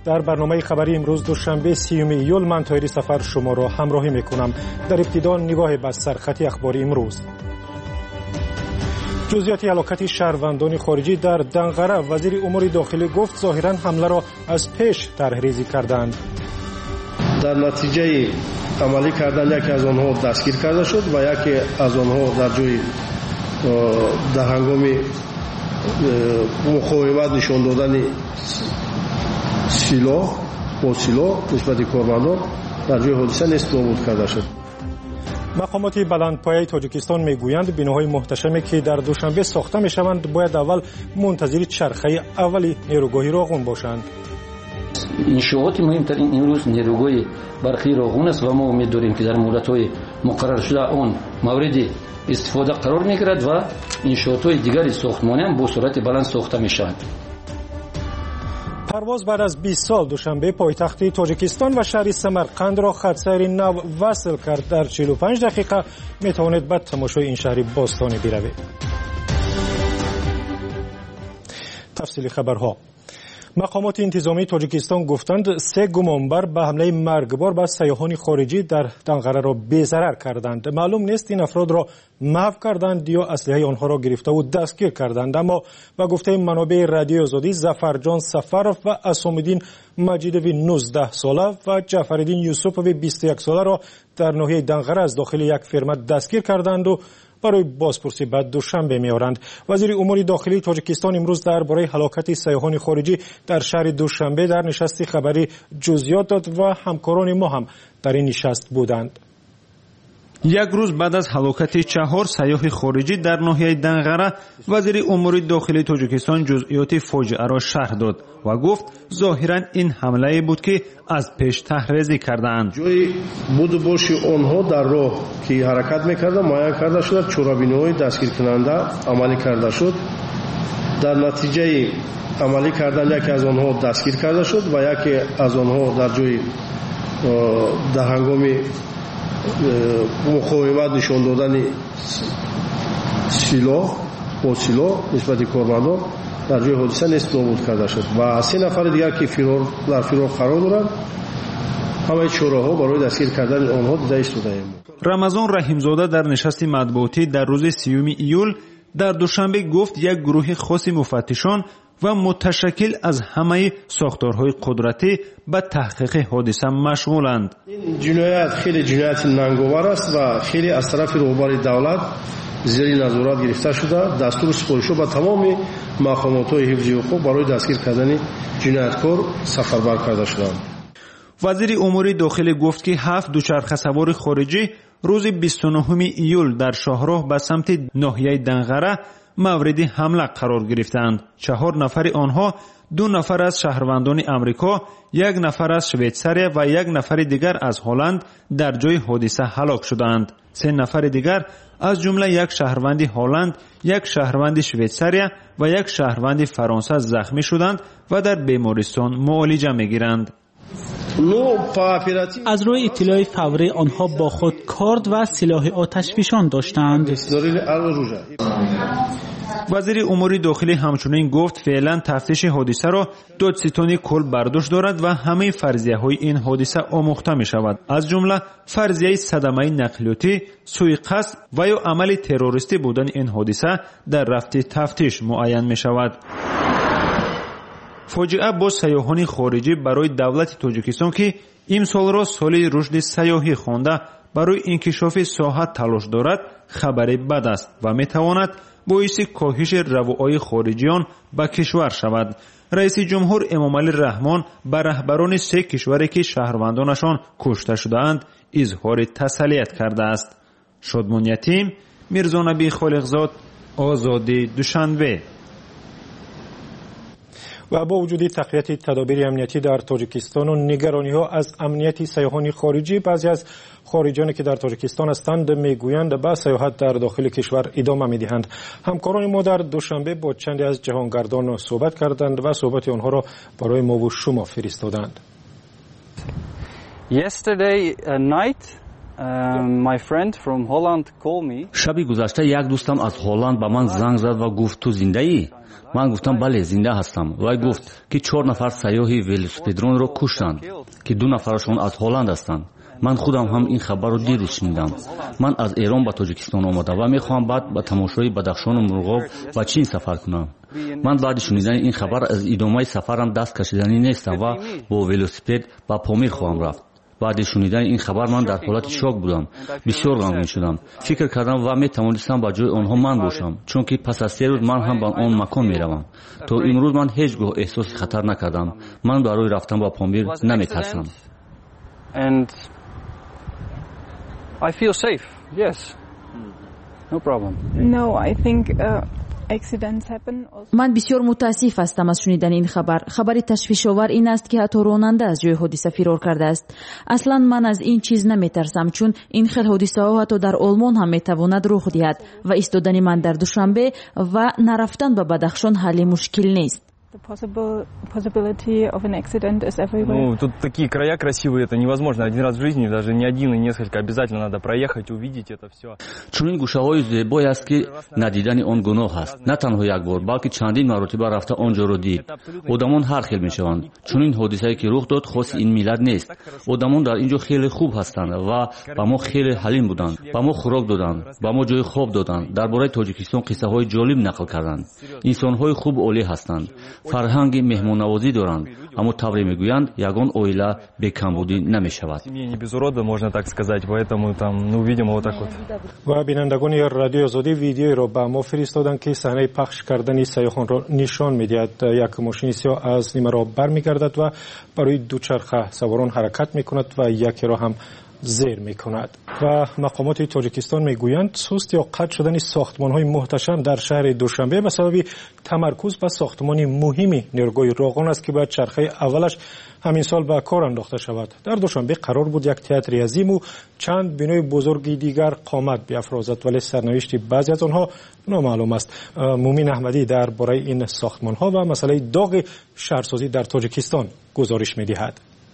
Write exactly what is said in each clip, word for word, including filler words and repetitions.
در برنامه خبری امروز دوشنبه سیوم ایول من طاهری سفر شما را همراهی میکنم. در ابتدا نگاه به سرخط اخباری امروز. جزئیات هلاکت شهروندان خارجی در دنقره. وزیر امور داخلی گفت ظاهرا حمله را از پیش طرحریزی کردند. در نتیجه عملی کردن یکی از آنها دستگیر کرده شد و یکی از آنها در جای در هنگام مقاومت نشان دادن سلاح با سلاح نسبت کارمندان در جای حادثه نیست نابود کرده شد. مقامات بلندپایه تاجیکستان میگویند بناهای محتشمی که در دوشنبه ساخته میشوند باید اول منتظر چرخه اولی نیروگاه راغون باشند. انشاءات مهمترین امروز نیروگاه برقی راغون است و ما امید داریم که در مدت‌های مقرر شده آن مورد استفاده قرار میگیرد و انشاءات دیگر ساختمانی هم با سرعت بلند ساخته میشوند. پرواز بعد از بیست سال دوشنبه پایتخت تاجیکستان و شهر سمرقند را خط سیر نو وصل کرد. در چهل و پنج دقیقه میتوانید به تماشای این شهر باستانی بروید. تفصیل خبرها. مقامات انتظامی تاجیکستان گفتند سه گمانبر به حمله مرگبار به سیاحان خارجی در دنقره را بی‌ضرر کردند. معلوم نیست این افراد را محو کردند یا اسلحه آنها را گرفته و دستگیر کردند، اما با گفته منابع رادیو آزادی ظفرجان سفرов و اسام‌الدین مجیدوی نوزده ساله و جعفرالدین یوسفوی بیست و یک ساله را در ناحیه دنقره از داخل یک فرمه دستگیر کردند و برای بازپرسی بعد دوشنبه می‌آورند. وزیر امور داخلی تاجیکستان امروز درباره هلاکت سیاحان خارجی در شهر دوشنبه در نشست خبری جزئیات داد و همکاران ما هم در این نشست بودند. یک روز بعد از هلاکت چهار سیاح خارجی در ناحیه دنقره، وزیر امور داخلی تاجیکستان جزئیات فاجعه را شرح داد و گفت ظاهرا این حمله بود که از پیش طرحریزی کردند. جای بود باشی آنها در راه که حرکت میکردند معین کرده شد، چورابین‌های دستگیر کننده عملی کرده شد. در نتیجه عملی کردن یکی از آنها دستگیر کرده شد و یکی از آنها در جای در هنگام مقاومت نشان دادن سلاح با سلاح نسبت کارمندان در جای حادثه نیست نابود کرده شد و سه نفر دیگر که فرار در فرار قرار دارند همه چهاره‌ها برای دستگیر کردن آنها دیده ایستاده‌ایم. رمضان رحیمزاده در نشست مطبوعاتی در روز سیوم ایول در دوشنبه گفت یک گروه خاص مفتشان و متشکل از همه ساختارهای قدرتی به تحقیق حادثه مشغولند. این جنایت خیلی جنایت ننگاور است و خیلی از طرف رهبر دولت زیر نظارت گرفته شده. دستور سپارشی به تمام مقامات حفظی حقوق برای دستگیر کردن جنایتکار سفربر کرده شدند. وزیر امور داخلی گفت که هفت دوچرخه سوار خارجی روز بیست و نه ایول در شاهراه به سمت ناحیه دنقره مورد حمله قرار گرفتند. چهار نفر آنها دو نفر از شهروندان امریکا، یک نفر از شویتزاریا و یک نفر دیگر از هلند در جای حادثه هلاک شدند. سه نفر دیگر از جمله یک شهروند هلند، یک شهروند شویتزاریا و یک شهروند فرانسه زخمی شدند و در بیمارستان معالجه می‌گیرند. از روی اطلاع فوری آنها با خود کارد و سلاح آتشفشان داشتند. وزیر امور داخلی همچنین گفت فعلا تفتیش حادثه را دادستان کل برداشت دارد و همه فرضیه های این حادثه آموخته می شود، از جمله فرضیه صدمه نقلیاتی، سوء قصد و یا عمل تروریستی بودن این حادثه در رفت تفتیش معین می شود. فاجعه با سیاحان خارجی برای دولت تاجیکستان که امسال را سال رشد سیاحی خوانده برای انکشاف ساحه تلاش دارد خبر بد است و می تواند باعث کاهش رواهای خارجیان به کشور شود. رئیس جمهور امامعلی رحمان به رهبران سه کشوری که شهروندانشان کشته شده‌اند اظهار تسلیت کرده است. شادمان یتیم، میرزا نبی خالقزاد، آزادی دوشنبه. و با وجود تقویت تدابیر امنیتی در تاجیکستان و نگرانی‌ها از امنیت سیاحان خارجی، بعضی از خارجیانی که در تاجیکستان هستند میگویند به سیاحت در داخل کشور ادامه میدهند. همکاران ما در دوشنبه با چندی از جهانگردان صحبت کردند و صحبت آنها را برای ما و شما فرستادند. Yesterday night шаби гузашта як дӯстам аз ҳолланд ба ман занг зад ва гуфт ту зиндаӣ? ман гуфтам бале, зинда ҳастам. вай гуфт ки чор нафар сайёҳи велосипедронро куштанд ки ду нафарашон аз ҳолланд ҳастанд. ман худам ҳам ин хабарро дирӯз шунидам. ман аз эрон ба тоҷикистон омадам ва мехоҳам баъд ба тамошои бадахшону мурғоб ба чин сафар кунам. ман баъди шунидани ин хабар аз идомаи сафарам даст кашиданӣ нестам ва бо велосипед ба Помир хоҳам рафт. баъди шунидани ин хабар ман дар ҳолати шок будам. бисёр ғамгин шудам. фикр кардам ва метавонистам ба ҷои онҳо ман бошам, чунки пас аз се рӯз ман ҳам ба он макон меравам. то имрӯз ман ҳеҷ гоҳ эҳсоси хатар накардам. ман барои рафтан ба Помир наметарсам. I feel safe. Yes. No problem. No, I think uh, accidents happen also. من بسیار متاسف هستم از شنیدن این خبر. خبری تشویش‌آور این است که حتی راننده از جای حادثه فرار کرده است. اصلا من از این چیز نمیترسم، چون این خیل حادثه ها حتی در آلمان هم میتواند رخ دهد و ایستادن من در دوشنبه و نرفتن به بدخشان حل مشکل نیست. The possible possibility of an accident is everywhere. Ну, тут такие края красивые, это невозможно один раз в жизни, даже не один и несколько, обязательно надо проехать, увидеть это все. чунин гӯшаҳои зебой аст ки надидани он гуноҳ аст. на танҳо як бор, балки чандин маротиба рафта он ҷоро дид. одамон ҳар хел мешаванд. чунин ҳодисае ки рух дод хоси ин миллат нест. одамон дар ин ҷо хеле хуб ҳастанд ва ба мо хеле ҳалим буданд. ба мо хӯрок доданд, ба мо ҷои хоб доданд. дар бораи Тоҷикистон қиссаҳои ҷолиб нақл карданд. инсонҳои хуб олӣ ҳастанд. фарҳанги меҳмоннавозӣ доранд, аммо тавре мегӯянд ягон оила бекамбудӣ намешавад. ва бинандагони радиои Озодӣ видеоеро ба мо фиристоданд ки саҳнаи пахш кардани сайёҳонро нишон медиҳад. як мошини сиёҳ аз нимаро бармегардад ва барои дучарха саворон ҳаракат мекунад ва якеро ҳам зер мекунад. ва мақомоти Тоҷикистон мегӯянд суст ё қатъ шудани сохтмонҳои муҳташам дар шаҳри Душанбе ба сабаби тамаркуз ба сохтмони муҳими нерӯгоҳи Роғон аст ки бояд чархаи аввалаш ҳамин сол ба кор андохта шавад. дар Душанбе қарор буд як театри азиму чанд бинои бузурги дигар қомат биафрозад, вале сарнавишти баъзе аз онҳо номаълум аст. Мумин Аҳмадӣ дар бораи ин сохтмонҳо ва масъалаи доғи шаҳрсозӣ дар Тоҷикистон гузориш медиҳад.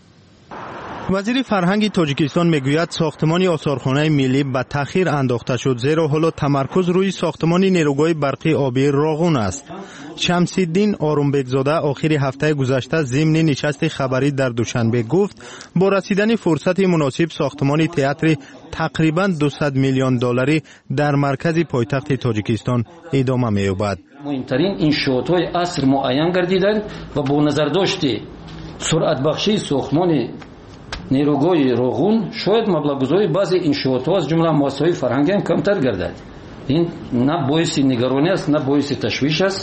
вазири фарҳанги Тоҷикистон мегӯяд сохтмони осорхонаи миллӣ ба таъхир андохта шуд, зеро ҳоло тамаркуз рӯи сохтмони нерӯгоҳи барқии обии Роғун аст. Шамсиддин Орумбекзода охири ҳафтаи гузашта зимни нишасти хабарӣ дар Душанбе гуфт бо расидани фурсати муносиб сохтмони театри тақрибан дусад миллион долларӣ дар маркази пойтахти Тоҷикистон идома меёбад. муҳимтарин иншоотҳои аср муайян гардиданд ва бо назардошти суръатбахшии сохтмони нерӯгоҳи Роғун шояд маблағгузории баъзе иншоотҳо аз ҷумла муассисаҳои фарҳангӣ ҳам камтар гардад. ин на боиси нигаронӣ аст, на боиси ташвиш аст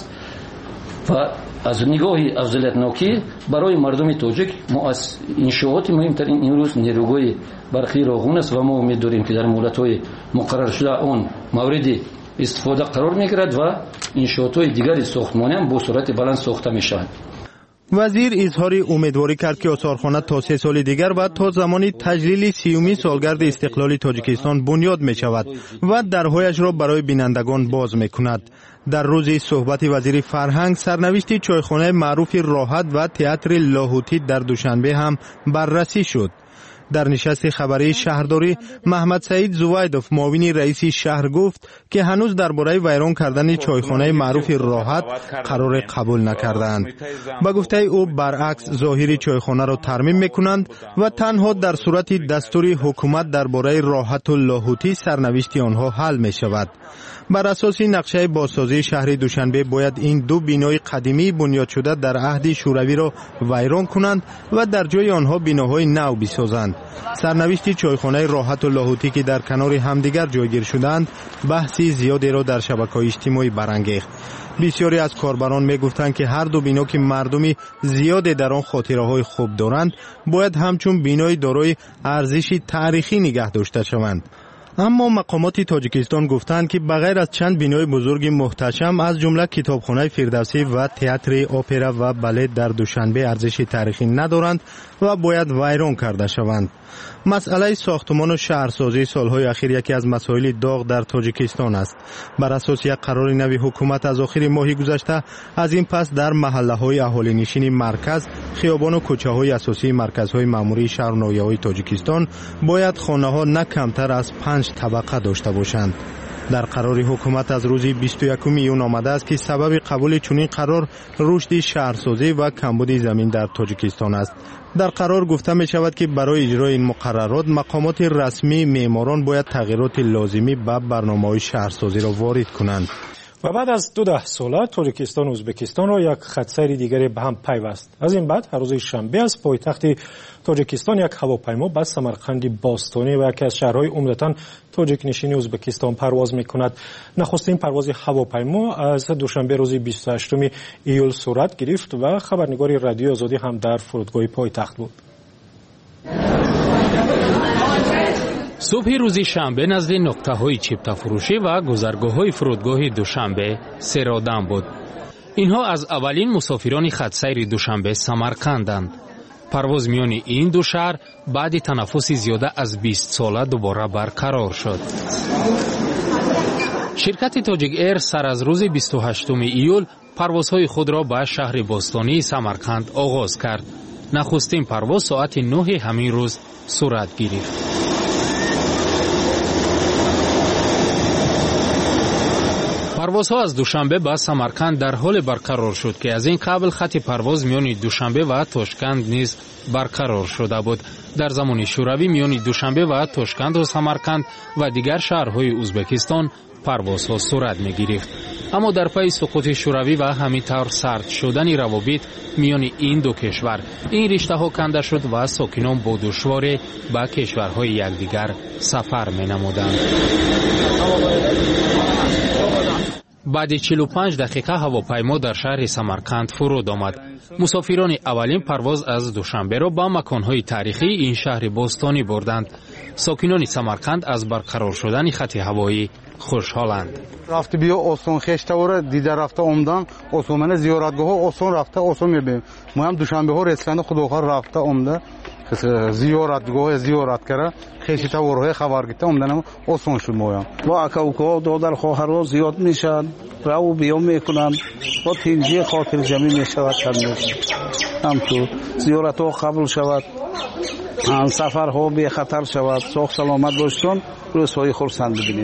ва аз нигоҳи афзалиятнокӣ барои мардуми тоҷик иншооти муҳимтарин имрӯз нерӯгоҳи барқии Роғун аст ва мо умед дорем ки дар муддатҳои муқарраршуда он мавриди истифода қарор мегирад ва иншоотҳои дигари сохтмонӣ ҳам бо суръати баланд сохта мешаванд. вазир изҳори умедворӣ кард ки осорхона то се соли дигар ва то замони таҷлили сиюми солгарди истиқлоли Тоҷикистон бунёд мешавад ва дарҳояшро барои бинандагон боз мекунад. дар рӯзи суҳбати вазири фарҳанг сарнавишти чойхонаи маъруфи Роҳат ва театри Лоҳутӣ дар Душанбе ҳам баррасӣ шуд. дар нишасти хабарии шаҳрдорӣ Маҳмад Саид Зувайдов муовини раиси шаҳр гуфт ки ҳанӯз дар бораи вайрон кардани чойхонаи маъруфи Роҳат қароре қабул накардаанд. ба гуфтаи ӯ баръакс зоҳири чойхонаро тармим мекунанд ва танҳо дар сурати дастури ҳукумат дар бораи Роҳату Лоҳутӣ сарнавишти онҳо ҳал мешавад. бар асоси нақшаи бозсозии шаҳри Душанбе бояд ин ду бинои қадимии бунёдшуда дар аҳди шӯравиро вайрон кунанд ва дар ҷои онҳо биноҳои нав бисозанд. сарнавишти чойхонаи Роҳату Лоҳутӣ ки дар канори ҳамдигар ҷойгир шуданд баҳси зиёдеро дар шабакаҳои иҷтимоӣ барангехт. бисёре аз корбарон мегуфтанд ки ҳар ду бино ки мардуми зиёде дар он хотираҳои хуб доранд бояд ҳамчун бинои дорои арзиши таърихӣ нигаҳ дошта шаванд. اما مقامات تاجیکستان گفتند که بغیر از چند بینای بزرگ محتشم از جمله کتابخانه فردوسی و تئاتر اپرا و بالت در دوشنبه ارزش تاریخی ندارند و باید ویران کرده شوند. مسئله ساختمان و شهرسازی سالهای اخیر یکی از مسائل داغ در تاجیکستان است. بر اساس یک قرار نوی حکومت از آخر ماه گذشته از این پس در محله‌های اهالی نشین مرکز، خیابان و کوچه‌های اساسی مرکزهای مأموری شهر و ناحیه‌های تاجیکستان باید خانه‌ها نه کمتر از پنج طبقه داشته باشند. در قرار حکومت از روز بیست و یکم ایون آمده است که سبب قبول چنین قرار رشد شهرسازی و کمبود زمین در تاجیکستان است. در قرار گفته می شود که برای اجرای این مقررات مقامات رسمی معماران باید تغییرات لازمی به برنامه‌های شهرسازی را وارد کنند. و بعد از دو ده ساله تاجیکستان و ازبکستان را یک خطسیر دیگری به هم پیوست. از این بعد هر روز شنبه از پایتخت تاجیکستان یک هواپیما به سمرقند باستانی و یکی از شهرهای عمدتاً تاجیک نشین ازبکستان پرواز می‌کند. نخستین پرواز هواپیما از دوشنبه روز بیست و هشتم ایول صورت گرفت و خبرنگار رادیو آزادی هم در فرودگاه پایتخت بود. صبح روز شنبه نزد نقطه‌های چیپتا فروشی و گذرگاه‌های فرودگاه دوشنبه سرادم بود. اینها از اولین مسافران خطسیر دوشنبه سمرقندند. پرواز میان این دو شهر بعد تنفس زیاده از بیست ساله دوباره برقرار شد. شرکت تاجیک ایر سر از روز بیست و هشتم ایول پروازهای خود را به شهر باستانی سمرقند آغاز کرد. نخستین پرواز ساعت نه همین روز صورت گرفت. پروازها از دوشنبه به سمرقند در حال برقرار شد که از این قبل خط پرواز میان دوشنبه و تاشکند نیز برقرار شده بود. در زمان شوروی میان دوشنبه و تاشکند و سمرقند و دیگر شهرهای ازبکستان پروازها صورت می‌گرفت. اما در پی سقوط شوروی و همینطور سرد شدن روابط میان این دو کشور این رشته ها کنده شد و ساکنان با دشواری به کشورهای یکدیگر سفر می‌نمودند. بعد چهل و پنج دقیقه هواپیما در شهر سمرقند فرود آمد. مسافران اولین پرواز از دوشنبه را به مکانهای تاریخی این شهر باستانی بردند. ساکنان سمرقند از برقرار شدن خط هوایی خوشحالند. رفت بیا آسان خشته و دیده رفته عمدان آسان زیارتگاه ها آسان رفته آسان میبینیم. ما هم دوشنبه ها رسکند خداخواه رفته عمده زیارتگاه زیارت کرده خیلی تورهای خبر گرفته عمدن آسان شد. ما هم با اکاوکا دادر خواهرها زیاد میشن رو بیا میکنن با تنجیه خاطر جمعی میشود همطور زیارت ها قبول شود سفرها بی خطر شود ساخت سلامت داشتن روزهای خرسند ببینیم.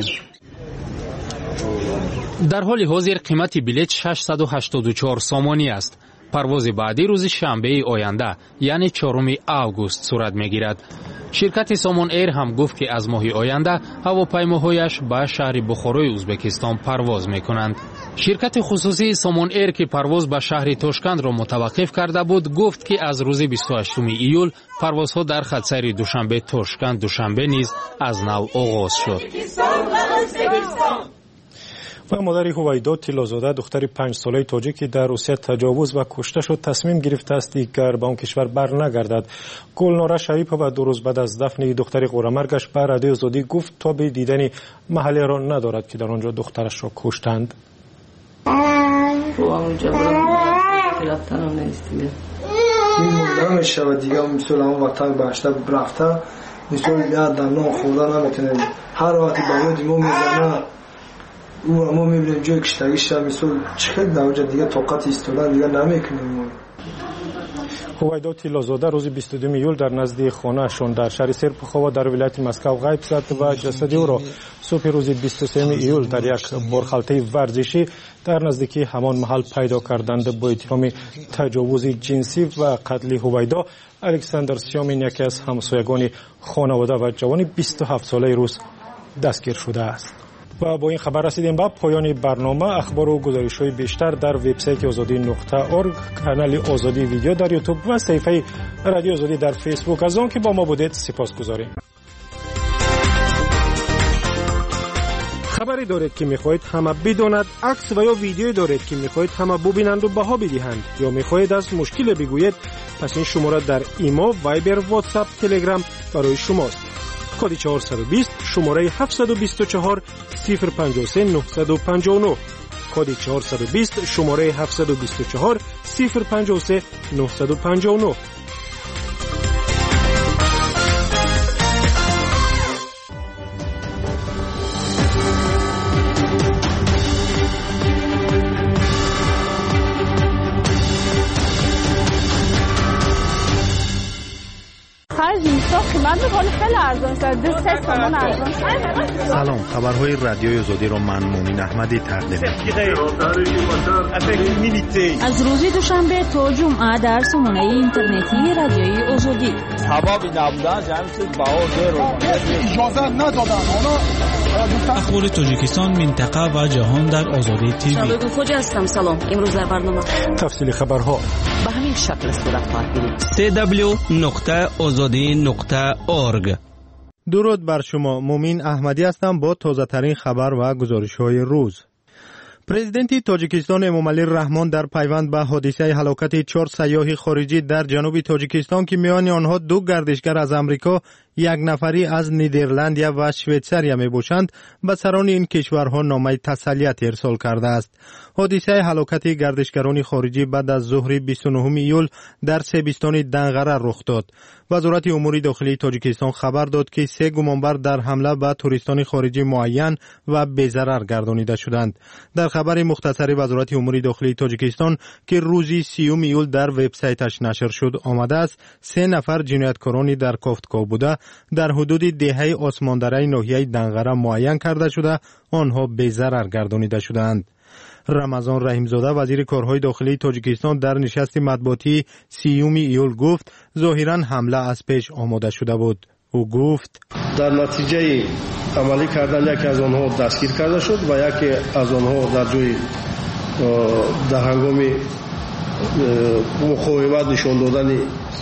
در حال حاضر قیمت بلیط ششصد و هشتاد و چهار سامانی است. پرواز بعدی روز شنبه آینده یعنی چهارم آگوست صورت میگیرد. شرکت سامان ایر هم گفت که از ماه آینده هواپیماهایش به شهر بخارای ازبکستان پرواز میکنند. شرکت خصوصی سامان ایر که پرواز به شهر تاشکند را متوقف کرده بود گفت که از روز بیست و هشتم ایول پروازها در خطسیر دوشنبه تاشکند دوشنبه نیز از نو آغاز شد. و مادر هویدا تیلازاده دختر پنج ساله تاجیک که در روسیه تجاوز و کشته شد تصمیم گرفته است دیگر به آن کشور برنگردد. گلناره شریفه و دو روز بعد از دفن دختر قورمرگش به رادیو آزادی گفت تا به دیدن محله را ندارد که در آنجا دخترش را کشتند. نمیشه و دیگه مثل همون وقتا باشته برفته مثل یاد دمنا خورده نمیتونه هر وقتی باید ما میزنه او ما میبینیم جای کشتگیش هم مثل چقدر در دیگه طاقت ایستادن دیگه نمیکنیم. هویدا تیلازاده روز بیست و دوم ایول در نزد خانه‌شان در شهر سرپخوا در ولایت مسکو غیب شد و جسد او را صبح روز بیست و سوم ایول در یک بارخلطه ورزشی در نزدیکی همان محل پیدا کردند. با اتهام تجاوز جنسی و قتل هویدا الکساندر سیامین یکی از همسایگان خانواده و جوان بیست و هفت ساله روس دستگیر شده است. و با این خبر رسیدیم به پایان برنامه. اخبار و گزارش‌های بیشتر در وبسایت آزادی نقطه اورگ، کانال آزادی ویدیو در یوتیوب و صفحه رادیو آزادی در فیسبوک. از آن که با ما بودید سپاسگزاریم. خبری دارید که می‌خواهید همه بداند، عکس و یا ویدیویی دارید که می‌خواهید همه ببینند و بها بدهند، یا می‌خواهید از مشکل بگویید، پس این شماره در ایمو، وایبر، واتساپ، تلگرام برای شماست. کد چهارصد و بیست شماره هفتصد و بیست و چهار صفر پنجاه و سه نهصد و پنجاه و نه کد چهارصد و بیست شماره هفتصد و بیست و چهار صفر پنجاه و سه نهصد و پنجاه و نه. سلام، خبرهای رادیوی آزادی را من مومین احمدی تقدیم می‌کنم. از روز دوشنبه تا جمعه در سامانه اینترنتی رادیوی آزادی. سببی نبودن جمعیت بهادر رو اجازه ندادن. اخبار تاجیکستان، منطقه و جهان در آزادی تیوی. شبکه خوجا هستم. سلام. امروز در برنامه تفصیل خبرها به همین شکل صورت خواهد سی دبلیو نقطه آزادی نقطه اورگ. درود بر شما، مومین احمدی هستم با تازه ترین خبر و گزارش های روز. پرزیدنت تاجیکستان امامعلی رحمان در پیوند به حادثه هلاکت چهار سیاح خارجی در جنوب تاجیکستان که میان آنها دو گردشگر از امریکا، یک نفری از نیدرلند و شویتزر می باشند، به سران این کشورها نامه تسلیت ارسال کرده است. حادثه هلاکت گردشگران خارجی بعد از ظهر بیست و نهم ایول در سیبستان دنغره رخ داد. وزارت امور داخلی تاجیکستان خبر داد که سه گمانبر در حمله به توریستان خارجی معین و بی‌ضرر گردانیده شدند. در خبر مختصری وزارت امور داخلی تاجیکستان که روزی سیوم ایول در وبسایتش نشر شد آمده است، سه نفر جنایتکارانی در کافتکا بوده در حدود دهه آسماندره ناحیه دنغره معین کرده شده آنها بی‌ضرر گردانیده شدند. رمضان رحیمزاده وزیر کارهای داخلی تاجیکستان در نشست مطبوعاتی سیوم ایول گفت ظاهرا حمله از پیش آماده شده بود. او گفت در نتیجه عملی کردن یکی از آنها دستگیر کرده شد و یکی از آنها در جای در هنگام مقاومت نشان دادن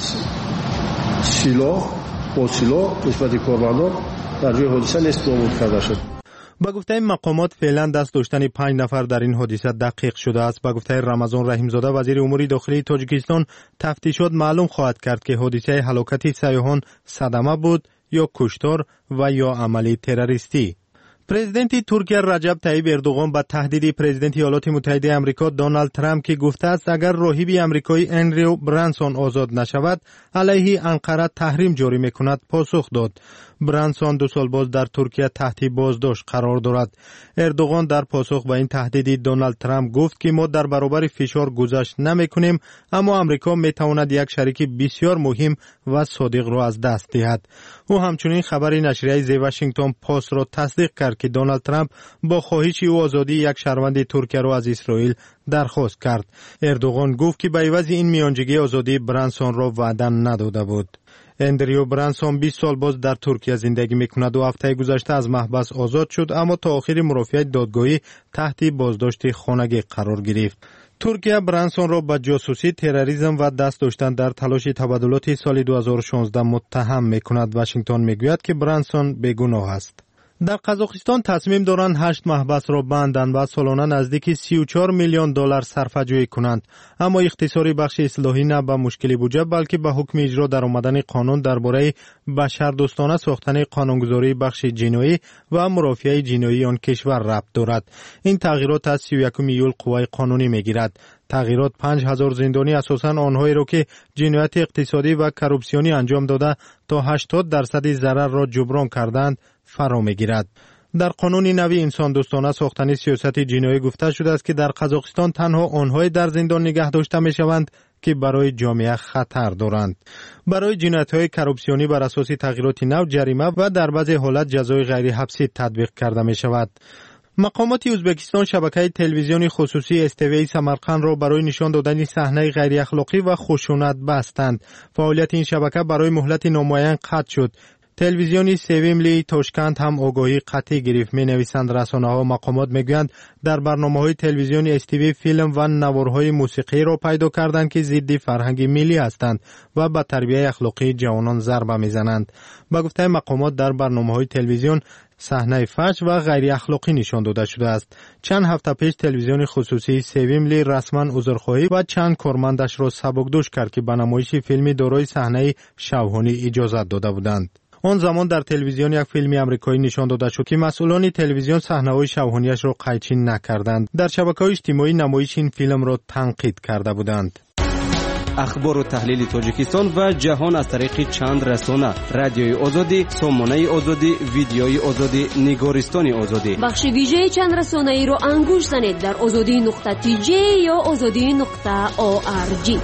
سلاح با سلاح نسبت کارمندان در جای حادثه نیست نابود کرده شد. با گفته مقامات فعلا دست داشتن پنج نفر در این حادثه دقیق شده است. با گفته رمضان رحیمزاده وزیر امور داخلی تاجیکستان تفتیشات معلوم خواهد کرد که حادثه هلاکت سیاحان صدمه بود یا کشتار و یا عملی تروریستی. پرزیدنت ترکیه رجب طیب اردوغان با تهدید پرزیدنت ایالات متحده آمریکا دونالد ترامپ که گفته است اگر راهب آمریکایی اندریو برانسون آزاد نشود علیه انقره تحریم جاری میکند پاسخ داد. برانسون دو سال باز در ترکیه تحت بازداشت قرار دارد. اردوغان در پاسخ به این تهدید دونالد ترامپ گفت که ما در برابر فشار گذشت نمیکنیم، اما آمریکا میتواند یک شریک بسیار مهم و صادق را از دست دهد. او همچنین خبر نشریه زی واشنگتن پست را تصدیق کرد که دونالد ترامپ با خواهش او آزادی یک شهروند ترکیه را از اسرائیل درخواست کرد. اردوغان گفت که به عوض این میانجیگری آزادی برانسون را وعده نداده بود. اندریو برانسون بیست سال باز در ترکیه زندگی میکند و هفته گذشته از محبس آزاد شد، اما تا آخر مرافعه دادگاهی تحت بازداشت خانگی قرار گرفت. ترکیه برانسون را به جاسوسی، تروریسم و دست داشتن در تلاش تبادلات سال دو هزار و شانزده متهم میکند. واشنگتن میگوید که برانسون بیگناه است. در قزاقستان تصمیم دارند هشت محبس را بندند و سالانه نزدیک سی و چهار میلیون دلار صرفه‌جویی کنند، اما اختصاری بخش اصلاحی نه به مشکل بودجه بلکه به حکم اجرا در آمدن قانون درباره بشردوستانه ساختن قانونگذاری بخش جنایی و مرافعه جنایی آن کشور ربط دارد. این تغییرات از سی و یکم ایول قوه قانونی میگیرد. تغییرات پنج هزار زندانی اساساً آنهایی را که جنایت اقتصادی و کروپسیونی انجام داده تا هشتاد درصد ضرر را جبران کردند فرا میگیرد. در قانون نوی انسان دوستانه ساختن سیاست جنایی گفته شده است که در قزاقستان تنها آنهایی در زندان نگه داشته می شوند که برای جامعه خطر دارند. برای جنایت‌های کروپسیونی بر اساس تغییرات نو جریمه و در بعضی حالات جزای غیر حبسی تطبیق کرده می شود. مقامات ازبکستان شبکه تلویزیونی خصوصی اس تی وی سمرقند را برای نشان دادن صحنه غیر اخلاقی و خشونت بستند. فعالیت این شبکه برای مهلت نامعین قطع شد. تلویزیونی سویملی تاشکند هم آگاهی قطعی گرفت. می نویسند رسانه‌ها و مقامات میگویند در برنامه‌های تلویزیونی اس تی وی فیلم و نوارهای موسیقی را پیدا کردند که ضد فرهنگ ملی هستند و به تربیت اخلاقی جوانان ضربه میزنند. با گفته مقامات در برنامه‌های تلویزیون صحنه فحش و غیر اخلاقی نشان داده شده است. چند هفته پیش تلویزیون خصوصی سویملی رسما عذرخواهی و چند کارمندش را سبکدوش کرد که به نمایش فیلمی دارای صحنه شوهانی اجازه داده بودند. آن زمان در تلویزیون یک فیلم آمریکایی نشان داده شد که مسئولان تلویزیون صحنه‌های شبانه‌ایش را قیچی نکردند. در شبکه‌های اجتماعی نمایش این فیلم را تنقید کرده بودند. اخبار و تحلیل تاجیکستان و جهان از طریق چند رسانه: رادیوی آزادی، سامانه آزادی، ویدیوی آزادی، نگارستان آزادی. بخش ویژه چند رسانه ای را انگوش زنید در آزادی نقطه تی جی یا آزادی نقطه او آر جی.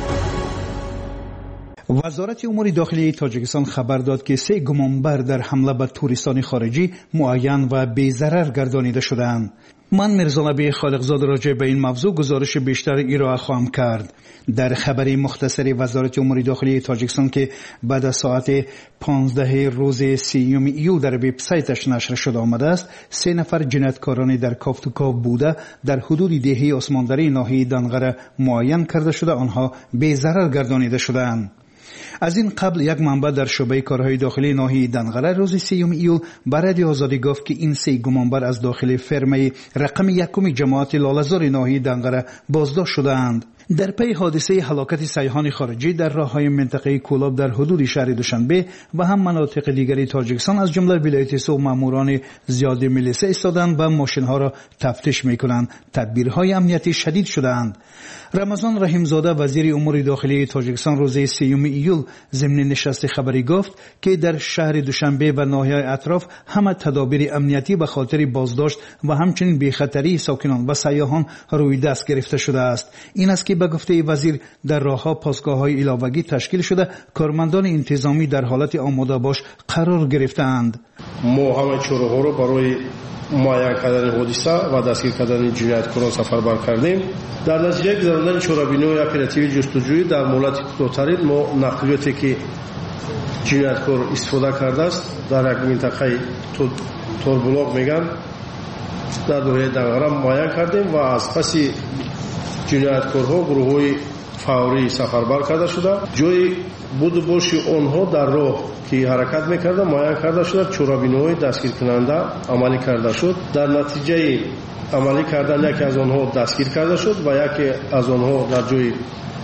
وزارت امور داخلی تاجیکستان خبر داد که سه گمانبر در حمله به توریستان خارجی معین و بی‌ضرر گردانیده شدند. من میرزا نبی خالقزاد راجع به این موضوع گزارش بیشتر ارائه خواهم کرد. در خبری مختصری وزارت امور داخلی تاجیکستان که بعد از ساعت پانزده روز سیوم ایول در وبسایتش نشر شده آمده است، سه نفر جنایتکاران در کافتوکاو بوده در حدود دهه عثماندری ناحیه دنغره معین کرده شده آنها بی‌ضرر گردانیده شدند. از این قبل یک منبع در شعبه کارهای داخلی ناحیه دنغره روز سیوم ایول برای آزادی گفت که این سه گمانبر از داخل فرمه رقم یکم جماعت لاله‌زار ناحیه دنغره بازداشت شدند. در پی حادثه هلاکت سیاحان خارجی در راههای منطقه کولاب در حدود شهر دوشنبه و هم مناطق دیگری تاجیکستان از جمله ولایت سو ماموران زیاد ملیسه ایستادند و ماشین‌ها را تفتیش می‌کنند. تدبیرهای امنیتی شدید شدند. رمضان رحیمزاده وزیر امور داخلی تاجیکستان روز سیوم ایول ضمن نشست خبری گفت که در شهر دوشنبه و ناحیه‌های اطراف همه تدابیر امنیتی به خاطر بازداشت و همچنین بی‌خطری ساکنان و سیاحان روی دست گرفته شده است. این است که به گفته وزیر در راه‌ها پاسگاه‌های علاوه‌ای تشکیل شده، کارمندان انتظامی در حالت آماده باش قرار گرفتند. ما همه چراغ‌ها را برای معین کردن حادثه و دستگیر کردن جنایتکاران سفربر کردیم. در نتیجه گذراندن چرابینی و اپراتیو جستجویی در مهلت کوتاه‌تری ما نقلیاتی که جنایتکار استفاده کرده است در یک منطقه توربلاغ میگن در دوره دنغره معین کردیم و از پس جنایتکارها گروه‌های فوری سفربر کرده شده. جای بود باشی آنها در راه که حرکت میکردن معین کرده شده، چرابین‌های دستگیر کننده عملی کرده شد. در نتیجه عملی کردن یکی از آنها دستگیر کرده شد و یکی از آنها در جای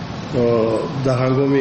در هنگام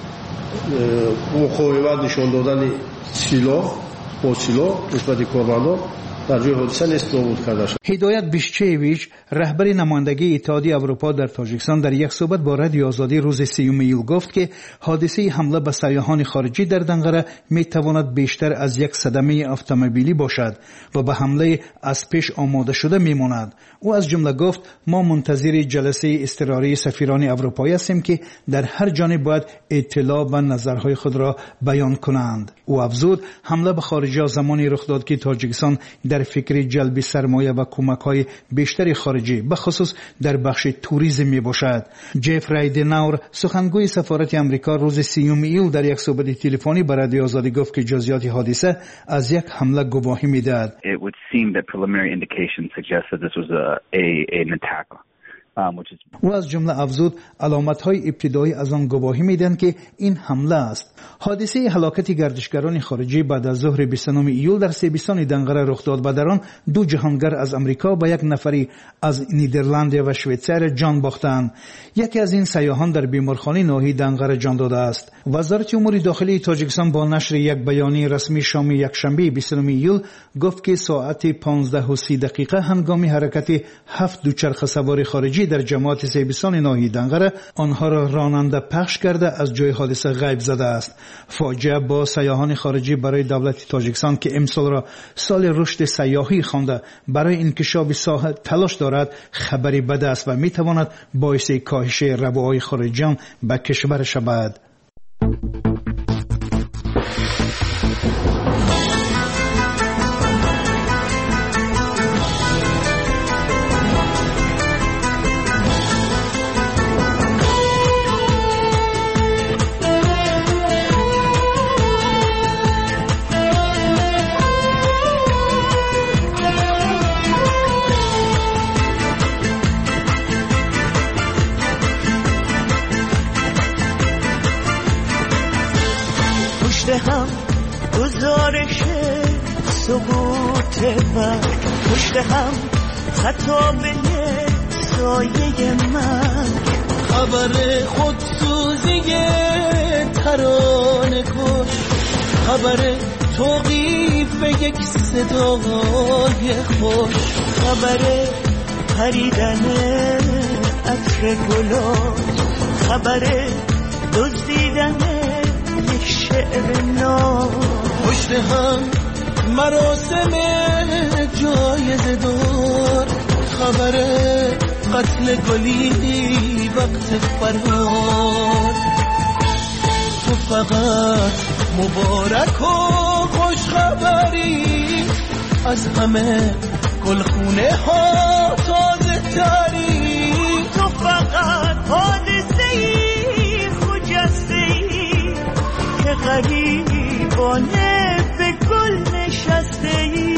مقاومت نشان دادن سلاح با سلاح نسبت کارمندان در جای حادثه نیست نابود کرده شد. هدایت بیشچیویچ رهبر نمایندگی اتحادیه اروپا در تاجیکستان در یک صحبت با رادیو آزادی روز سیوم ایول گفت که حادثه حمله به سیاحان خارجی در دنغره میتواند بیشتر از یک صدمه اتومبیلی باشد و به حمله از پیش آماده شده میماند. او از جمله گفت ما منتظر جلسه اضطراری سفیران اروپایی هستیم که در هر جانب باید اطلاع و نظرهای خود را بیان کنند. او افزود حمله به خارجی زمانی رخ داد که تاجیکستان در فکر جلب سرمایه و کمک‌های بیشتر خارجی به خصوص در بخش توریسم میباشد. جف رایدناور سخنگوی سفارت آمریکا روز سیوم ایول در یک صحبت تلفنی با رادیو آزادی گفت که جزئیات حادثه از یک حمله گواهی میدهد. It would seem that preliminary indications suggest that this was a, a an attack. و از جمله افزود علامت‌های ابتدایی از آن گواهی میدن که این حمله است. حادثه هلاکت گردشگران خارجی بعد از ظهر بیست و نه ایول در سیبستان دنغره رخ داد و در آن دو جهانگر از امریکا و یک نفری از نیدرلند و شویتزر جان باختند. یکی از این سیاحان در بیمارخانه ناحیه دنغره جان داده است. وزارت امور داخلی تاجیکستان با نشر یک بیانیه رسمی شام یکشنبه بیست و نه ایول گفت که ساعت پانزده و سی دقیقه هنگام حرکت هفت دوچرخه سوار خارجی در جماعت سیبستان ناحیه دنغره آنها را راننده پخش کرده از جای حادثه غیب زده است. فاجعه با سیاحان خارجی برای دولت تاجیکستان که امسال را سال رشد سیاحی خوانده برای انکشاف ساحه تلاش دارد خبری بد است و میتواند باعث کاهش روابط خارجیان به کشور شود. هم گزارش سقوط من، پشت هم خطابه سایه من، خبر خودسوزی ترانه کش، خبر توقیف یک صدای خوش، خبر پریدن عطر گلات، خبر دزدیدن یک شعر نو، پشت هم مراسم جایزه دار، خبر قتل گلی وقت فرار. تو فقط مبارک و خوش خبری، از همه گلخونه ها تازه تری. تو فقط حادثه‌ای خجسته‌ای که غریبانه به گل نشسته‌ای.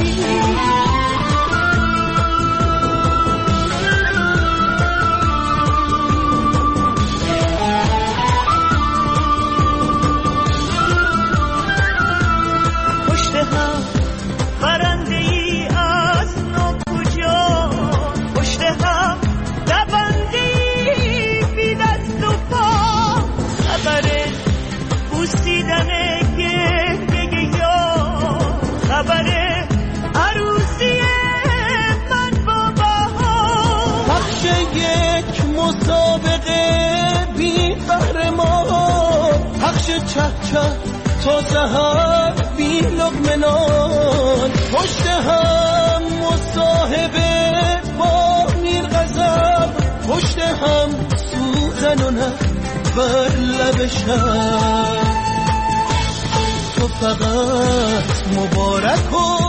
برنده‌ای از نو کجا، پشت هم دونده‌ای بی دست و پا، خبر بوسیدن گریه یا خبر عروسی من با بها. پخش یک مسابقه بی قهرمان، پخش چه چه تا سحر بی لقمه نان، پشت هم مصاحبه با میر غضب، پشت هم سوزن و نه بر لب شب. تو فقط مبارک و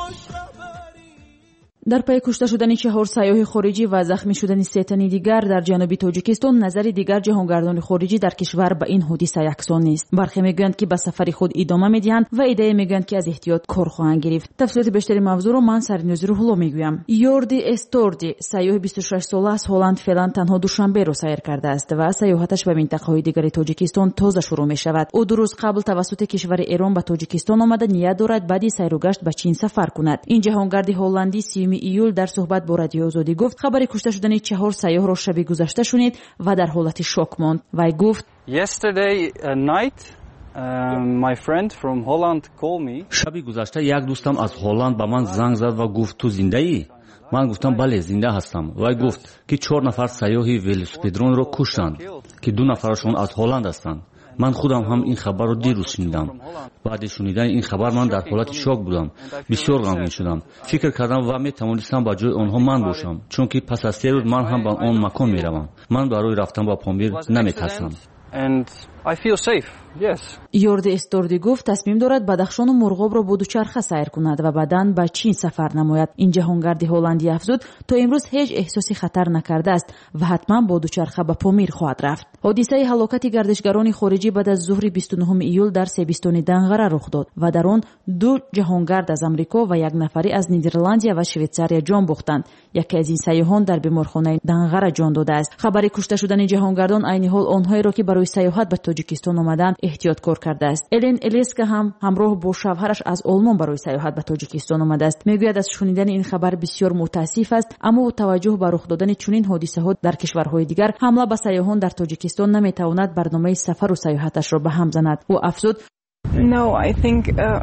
در پی کشته شدن چهار سیاح خارجی و زخمی شدن سه تن دیگر در جنوب تاجیکستان، نظر دیگر جهانگردان خارجی در کشور به این حادثه یکسان نیست. برخی میگویند که به سفر خود ادامه میدهند و ایده میگویند که از احتیاط کار خواهند گرفت. تفصیلات بیشتری موضوع رو من سرینوزی روح‌الله میگویم. یوردی استوردی سیاح بیست و شش ساله از هلند فعلا تنها دوشنبه رو سیر کرده است و سیاحتش به منطقه‌های دیگر تاجیکستان تازه شروع می‌شود. او دو روز قبل توسط کشور ایران به تاجیکستان آمده، نیت دارد بعدی سیر و گشت به چین سفر کند. این جهانگرد هلندی سیوم ایول در صحبت با رادیو آزادی گفت خبر کشته شدن چهار سیاح را شب گذشته شنید و در حالت شوک ماند. وی گفت Yesterday night my friend from Holland called me. شب گذشته یک دوستم از هلند به من زنگ زد و گفت تو زنده ای؟ من گفتم بله زنده هستم. وی گفت که چهار نفر سیاح ولوسپدرون را کشتند که دو نفرشون از هلند هستند. من خودم هم این خبر رو دیروز شنیدم. بعد شنیدن این خبر من در حالت شوک بودم. بسیار غمگین شدم. فکر کردم و می توانستم با جای آنها من باشم، چون که پس از سه روز من هم به آن مکان می روم. من برای رفتن با پامیر نمی ترسم. And I feel safe. Yes. یورد استوردی گفت تصمیم دارد بدخشان و مرغاب را با دوچرخه سیر کند و بعداً به چین سفر نماید. این جهانگرد هلندی افزود تا امروز هیچ احساسی خطر نکرده است و حتما با دوچرخه به پامیر خواهد رفت. حادثه هلاکت گردشگران خارجی بعد از ظهر بیست و نهم ایول در سیبستان دنغره رخ داد و در آن دو جهانگرد از آمریکا و یک نفری از نیدرلندیا و شویتزاریا جان باختند. یکی از این سیاحان در بیمارخانه دنغره جان داده است. خبر کشته شدن جهانگردان عین حال آنهایی را که برای سیاحت به تاجیکستان آمدند احتیاط کار کرده است. الین الیسکا هم همراه با شوهرش از آلمان برای سیاحت به تاجیکستان آمده است. میگوید از شنیدن این خبر بسیار متاسف است، اما با توجه به رخ دادن چنین حادثه ها در کشورهای دیگر حمله به سیاحان در تاجیکستان نمیتواند برنامه سفر و سیاحتش را به هم زند. او افزود No, I think uh...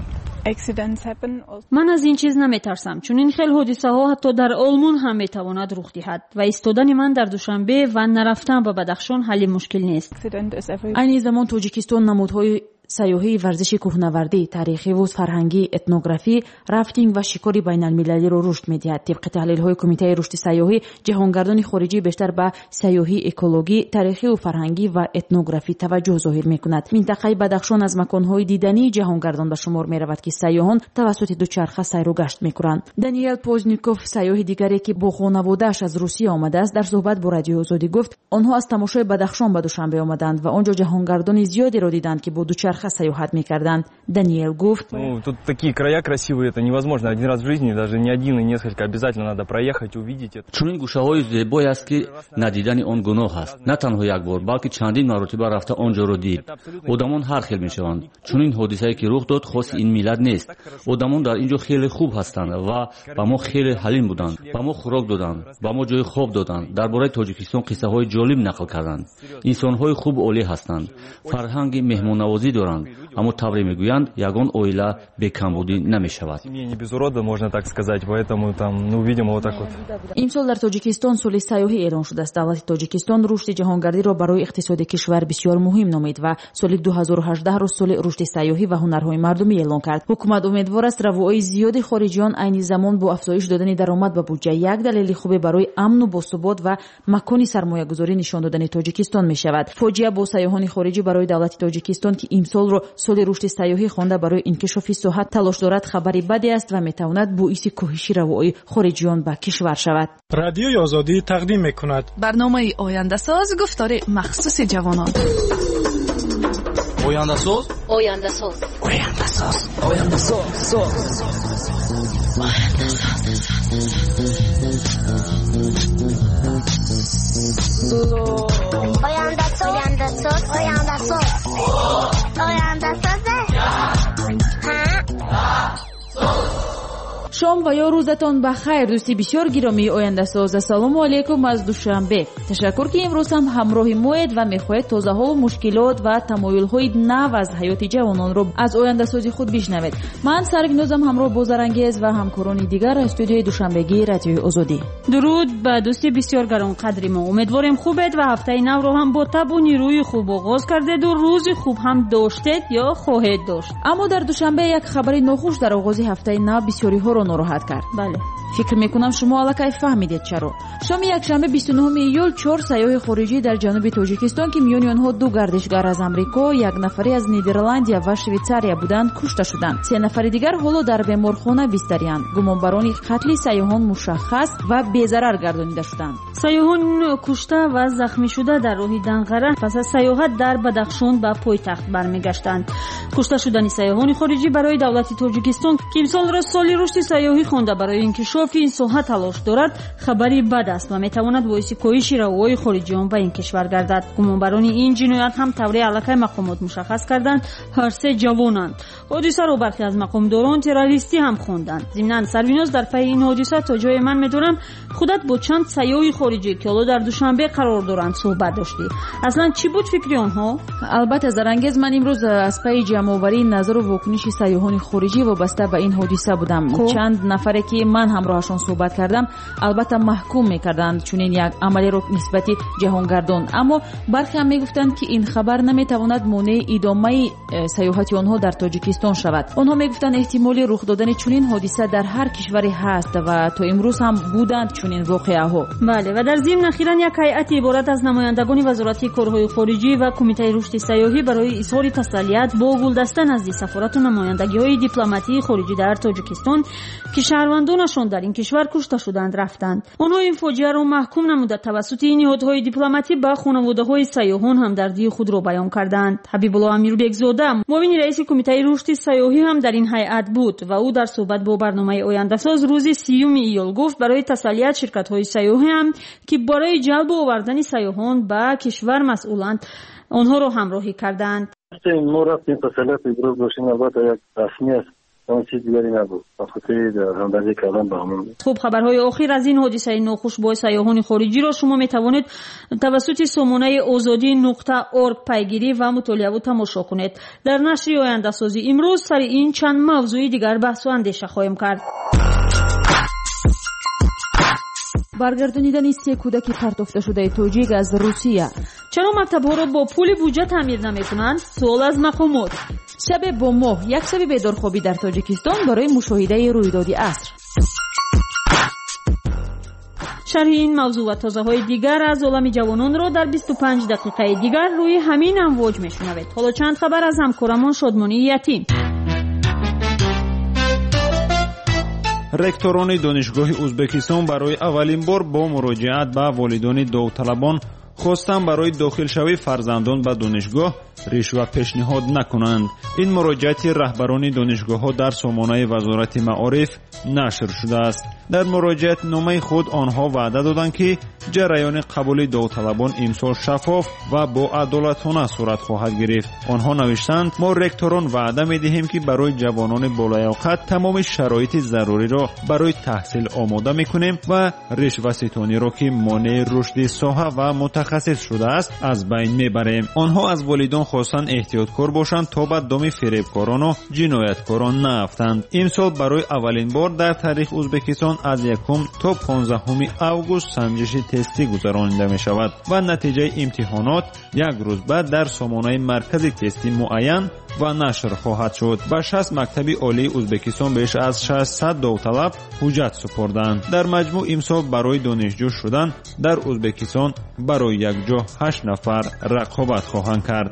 من از این چیز نمیترسم، چون این خیلی حادثه ها حتی در آلمان هم میتواند رخ دهد و ایستادن من در دوشنبه و نرفتن به بدخشان حل مشکل نیست. این زمان تاجیکستان نمودهای سیاحی، ورزش کوهنوردی، تاریخی و فرهنگی، اتنوگرافی، رافتینگ و شکار بین المللی را رشد می‌دهد. طبق تحلیل‌های کمیته رشد سیاحی، جهانگردان خارجی بیشتر به سیاحی اکولوژی، تاریخی و فرهنگی و اتنوگرافی توجه ظاهر می‌کند. منطقه بدخشان از مکان‌های دیدنی جهانگردان به شمار می‌رود که سیاحان توسط دوچرخه سیر و گشت می‌کنند. دانیل پوزنیکوف، سیاح دیگری که با خانواده‌اش از روسیه آمده است، در صحبت با رادیو آزادی گفت آنها از تماشای بدخشان به دوشنبه آمدند و آنجا جهانگردان زیادی را دیدند که با دوچرخه سیاحت می‌کردند. دانیل گفت Ну, тут такие края красивые, это невозможно один раз в жизни, даже не один и несколько, обязательно надо проехать, увидеть это. چون این گوشه‌های زیبایی است که ندیدن آن گناه است. نه تنها یک بار، بلکه چندین مرتبه رفته آنجا را دید. آدمان هر خیل می‌شوند. چون این حادثه‌ای که رخ داد خاص این ملت نیست. آدمان در اینجا خیلی خوب هستند و با ما خیلی حلیم بودند. با ما خوراک دادند، با ما جای خواب دادند. درباره تاجیکستان قصه‌های جالب نقل کردند. انسان‌های خوب عالی هستند. فرهنگ مهمان‌نوازی دارند. доранд, аммо тавре мегӯянд ягон оила бекамбудӣ намешавад. имсол дар тоҷикистон соли сайёҳӣ эълон шудааст. давлати тоҷикистон рушди ҷаҳонгардиро барои иқтисоди кишвар бисёр муҳим номид ва соли ду ҳазору ҳаждаҳро соли рушди сайёҳӣ ва ҳунарҳои мардумӣ эълон кард. ҳукумат умедвор аст равои зиёди хориҷиён айни замон бо афзоиш додани даромад ба буҷа як далели хубе барои амну босубот ва макони сармоягузорӣ нишон додани тоҷикистон мешавад. фоҷиа бо сайёҳони хориҷӣ барои давлати тоҷикистон ки имсолро соли рушди сайёҳӣ хонда барои инкишофи соҳа талош дорад хабари баде аст ва метавонад боиси коҳиши равои хориҷиён ба кишвар шавад. радиои озодӣ тақдим мекунад барномаи ояндасоз, гуфтори махсуси ҷавонон. ояндасоз ояндасоз ояндасоз ояндасоз шом ва ё рӯзатон ба хайр дӯсти бисёр гиромии ояндасоз. ассалому алайкум аз душанбе. ташаккур ки имрӯз ҳам ҳамроҳи моед ва мехоҳед тозаҳолу мушкилот ва тамоюлҳои нав аз ҳаёти ҷавононро аз ояндасози худ бишнавед. ман сарвинозам ҳамроҳ бо зарангез ва ҳамкорони дигар аз студияи душанбегии радиои озодӣ. дуруд ба дӯсти бисёр гаронқадри мо. умедворем хубед ва ҳафтаи навро ҳам бо табу нирӯи хуб оғоз кардеду рӯзи хуб ҳам доштед ё хоҳед дошт. аммо дар душанбе як хабари нохуш дар оғози ҳафтаи нав бисёриҳоро нороҳат кард. бале фикр мекунам шумо аллакай фаҳмидед чаро. шоми якшанбе бисту нӯҳуми июл чор сайёҳи хориҷӣ дар ҷануби тоҷикистон ки миёни онҳо ду гардишгар аз амрико, як нафаре аз нидерландия ва швейтсария буданд кушта шуданд. се нафари дигар ҳоло дар беморхона бистариянд. гумонбарони қатли сайёҳон мушаххас ва безарар гардонида шуданд. сайёҳон кушта ва захмӣ шуда дар роҳи данғара пас аз сайёҳат дар бадахшон ба пойтахт бармегаштанд. кушта шудани сайёҳони хориҷӣ барои давлати тоҷикистон ки имсолро соли рушди сайёҳӣ хонда барои инкишофи ин соҳа талош дорад хабари бад аст ва метавонад боиси коҳиши равои хориҷиён ба ин кишвар гардад. гумонбарони ин ҷиноят ҳам тавре аллакай мақомот мушаххас карданд ҳар се ҷавонанд. ҳодисаро бархе аз мақомдорон террористӣ ҳам хонданд. зимнан сарвиноз дар пайи ин ҳодиса то ҷое ман медонам худат бо чанд сайёҳи хориҷӣ ки ҳоло дар душанбе қарор доранд суҳбат доштӣ. аслан чӣ буд фикри онҳо? албатта зарангез, ман имрӯз аз пайи ҷамъоварии назару вокуниши сайёҳони хориҷӣ вобаста ба ин ҳодиса будам. чанд нафаре ки ман ҳамроҳашон суҳбат кардам албатта маҳкум мекарданд чунин як амалиро нисбати ҷаҳонгардон, аммо бархе ҳам мегуфтанд ки ин хабар наметавонад монеи идомаи сайёҳати онҳо дар тоҷикистон шавад. онҳо мегуфтанд эҳтимоли рух додани чунин ҳодиса дар ҳар кишваре ҳаст ва то имрӯз ҳам буданд чунин воқеаҳо. бале, ва дар зимн ахиран як ҳайати иборат аз намояндагони вазорати корҳои хориҷӣ ва кумитаи рушди сайёҳӣ барои изҳори таслият бо гулдаста назди сафорату намояндагиҳои дипломатии хориҷӣ дар тоҷикистон ки шаҳрвандонашон дар ин кишвар кушта шуданд рафтанд. онҳо ин фоҷиаро маҳкум намуда тавассути ниҳодҳои дипломатӣ ба хонаводаҳои сайёҳон ҳамдардии худро баён карданд. ҳабибулло амирбекзода, муовини раиси кумитаи рушди сайёҳӣ ҳам дар ин ҳайат буд ва ӯ дар суҳбат бо барномаи ояндасоз рӯзи сиюми июл гуфт барои таслият ширкатҳои сайёҳӣ ҳам ки барои ҷалбу овардани сайёҳон ба кишвар масъуланд онҳоро ҳамроҳӣ карданд. ما رفتیم تسلیت ابراز داشتیم البته یک رسمی است اون چیز دیگری نبود بخاطر همدردی کردن با همون. خوب خبرهای آخر از این حادثه ناخوش با سیاحان خارجی را شما میتوانید توسط سامانه آزادی نقطه اورگ پیگیری و مطالعه و تماشا کنید. در نشر آینده سازی امروز سر این چند موضوع دیگر بحث و اندیشه خواهیم کرد. برگردانیدن سه کودک پرتافته شده توجیک از روسیه. چرا مکتب‌ها را با پول بودجه تعمیر نمی‌کنند؟ سوال از مقامات. شب با ماه یک شب بیدارخوابی در تاجیکستان برای مشاهده رویدادی عصر. شرح این موضوع و تازه‌های دیگر از عالم جوانان را در بیست و پنج دقیقه دیگر روی همین امواج می‌شنوید. حالا چند خبر از همکارمان شادمانی یتیم. رکتوران دانشگاه ازبکستان برای اولین بار با مراجعت به والدان داوطلبان خواستند برای داخل شوی فرزندان به دانشگاه رشوه پیشنهاد نکنند. این مراجعت رهبران دانشگاه‌ها در سامانه وزارت معارف نشر شده است. در مراجعت نامه خود آنها وعده دادند که جریان قبول داوطلبان امسال شفاف و با عدالتانه صورت خواهد گرفت. آنها نوشتند ما رکتوران وعده می‌دهیم که برای جوانان بالایاقت تمام شرایط ضروری را برای تحصیل آماده می‌کنیم و رشوه ستانی را که مانع رشد ساحه و متخصص متخصص شده است از بین میبریم. آنها از والیدان خواستند احتیاطکار باشند تا به دام فریبکاران و جنایتکاران نیفتند. امسال برای اولین بار در تاریخ ازبکستان از یکم تا پانزدهم اوگوست سنجش تستی گذرانیده می شود و نتیجه امتحانات یک روز بعد در سامانه مرکز تستی معین و نشر خواهد شد. با شصت مکتب عالی ازبکستان بیش از ششصد داوطلب حجت سپردند. در مجموع امسال برای دانشجو شدن در ازبکستان برای یک جا هشت نفر رقابت خواهند کرد.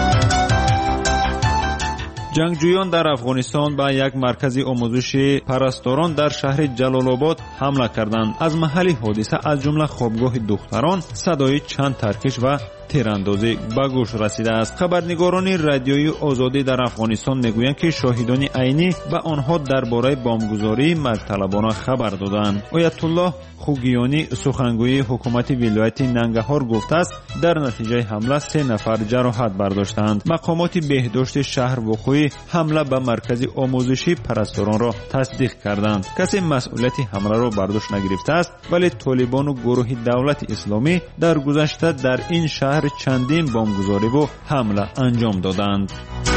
جنگجویان در افغانستان به یک مرکز آموزش پرستاران در شهر جلال‌آباد حمله کردند. از محل حادثه از جمله خوابگاه دختران صدای چند ترکش و تیراندازی به گوش رسیده است. خبرنگاران رادیوی آزادی در افغانستان میگویند که شاهدان عینی به آنها درباره بمبگذاری مردطلبانه خبر دادند. آیت الله خوگیانی سخنگوی حکومت ولایت ننگرهار گفته است در نتیجه حمله سه نفر جراحت برداشتند. مقامات بهداشت شهر وقوع حمله به مرکز آموزشی پرستاران را تصدیق کردند. کسی مسئولیت حمله را برداشت نگرفته است، ولی طالبان و گروه دولت اسلامی در گذشته در این شهر چندین بمبگذاری و حمله انجام دادند.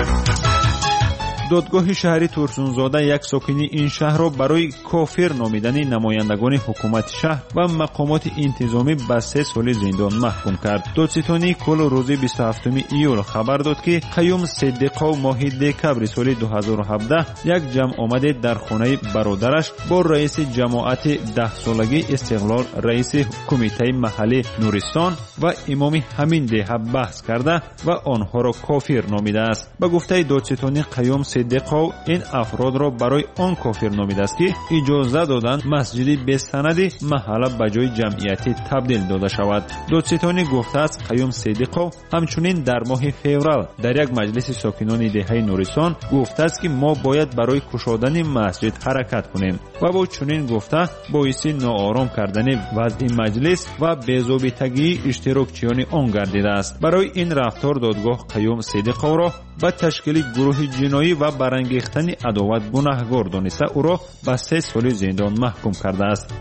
دادگاه شهری ترسونزاده یک ساکنی این شهر را برای کافر نامیدن نمایندگان حکومت شهر و مقامات انتظامی به سه سال زندان محکوم کرد. دادستانی کل روز بیست و هفتم ایول خبر داد که قیوم صدیقا ماه دکبر سال دو هزار و هفده یک جمع آمده در خانه برادرش با رئیس جماعت ده سالگی استقلال، رئیس کمیته محلی نورستان و امام همین ده بحث کرده و آنها را کافر نامیده است. به گفته دادستانی قیوم صدیقا این افراد را برای آن کافر نامیده است که اجازه دادند مسجدی به سند محله به جای جمعیتی تبدیل داده شود. دادستانی گفته است قیوم صدیقا همچنین در ماه فوریه در یک مجلس ساکنان دهه نورستان گفته است که ما باید برای کشادن مسجد حرکت کنیم و با چنین گفته باعث ناآرام کردن وضع مجلس و بی‌ضابطگی اشتراکچیان آن گردیده است. برای این رفتار دادگاه قیوم صدیقا را با تشکیل گروه جنایی و برانگیختن عداوت گناهکار دانسته او را به سه سال زندان محکوم کرده است.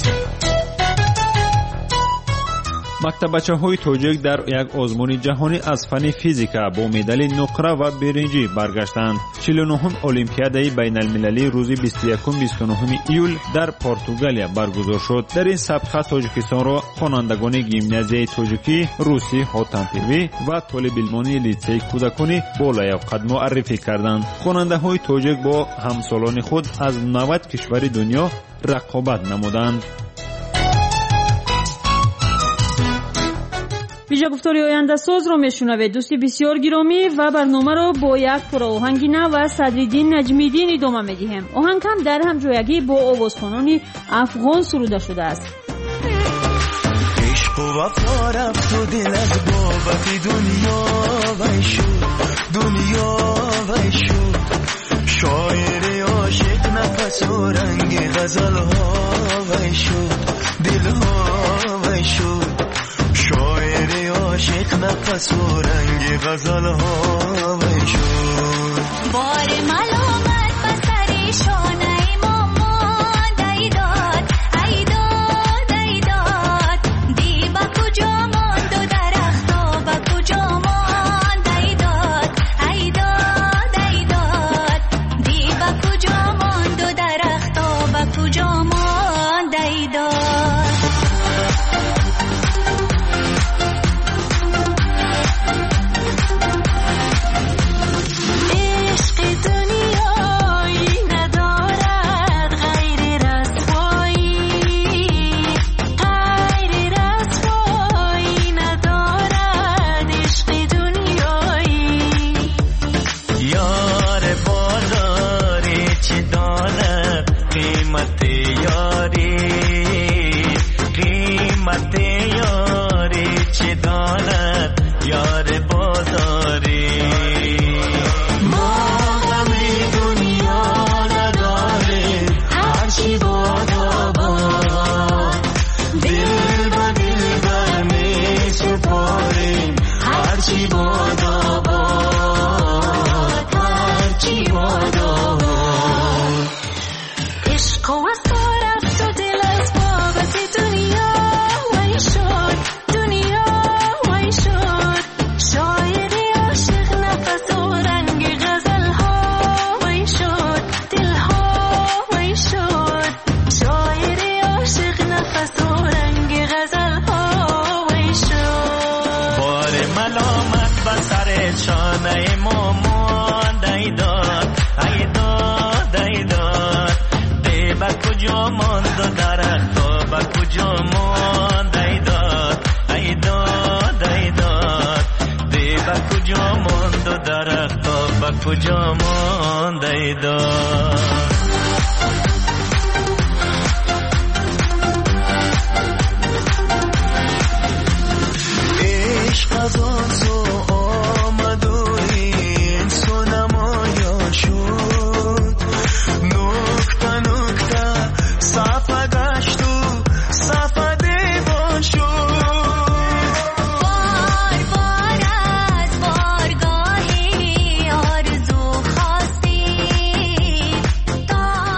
مکتبچه‌های تاجیک در یک آزمون جهانی از فن فیزیکا با مدال نقره و برنجی برگشتند. چهل و نهم المپیادای بین المللی روز بیست و یکم بیست و نهم ایول در پرتغالیا برگزار شد. در این سابقه تاجیکستان را خوانندگان گیمنازیای تاجیکی روسی هاتانپیوی و طالب علمان لیسه کودکان بالایقت معرفی کردند. خواننده‌های تاجیک با همسالان خود از نود کشور دنیا رقابت نمودند. ویژه گفتاری آینده ساز رو میشنوید دوستی بسیار گرامی و برنامه رو با یک پر آهنگی نو و صدرالدین نجمیدین ادامه میدیم. آهنگ هم در هم جایگی با آوازخوانان افغان سروده شده است. عشق و وفا رفت و دل از بابت دنیا وای شد، دنیا وای شد. شاعر عاشق نفس و رنگ غزل ها وای شد، دل ها وای شد. شاعر عاشق نفس و رنگ غزل ها وی شد. بار ملامت بسر شانه مامان دیداد، ایداد ایداد. دی با کجا ماند و درختا با کجا ماند ایداد، ایداد ایداد. دی با کجا ماند و درختا با کجا ماند ایداد. عشق دنیا کجا مانده ای داد عشق از آن سو آمد و این سو نمایان شد نکته نکته صفحه گشت و صفحه دیوان شد بار بار از بارگاه آرزو خواستی تا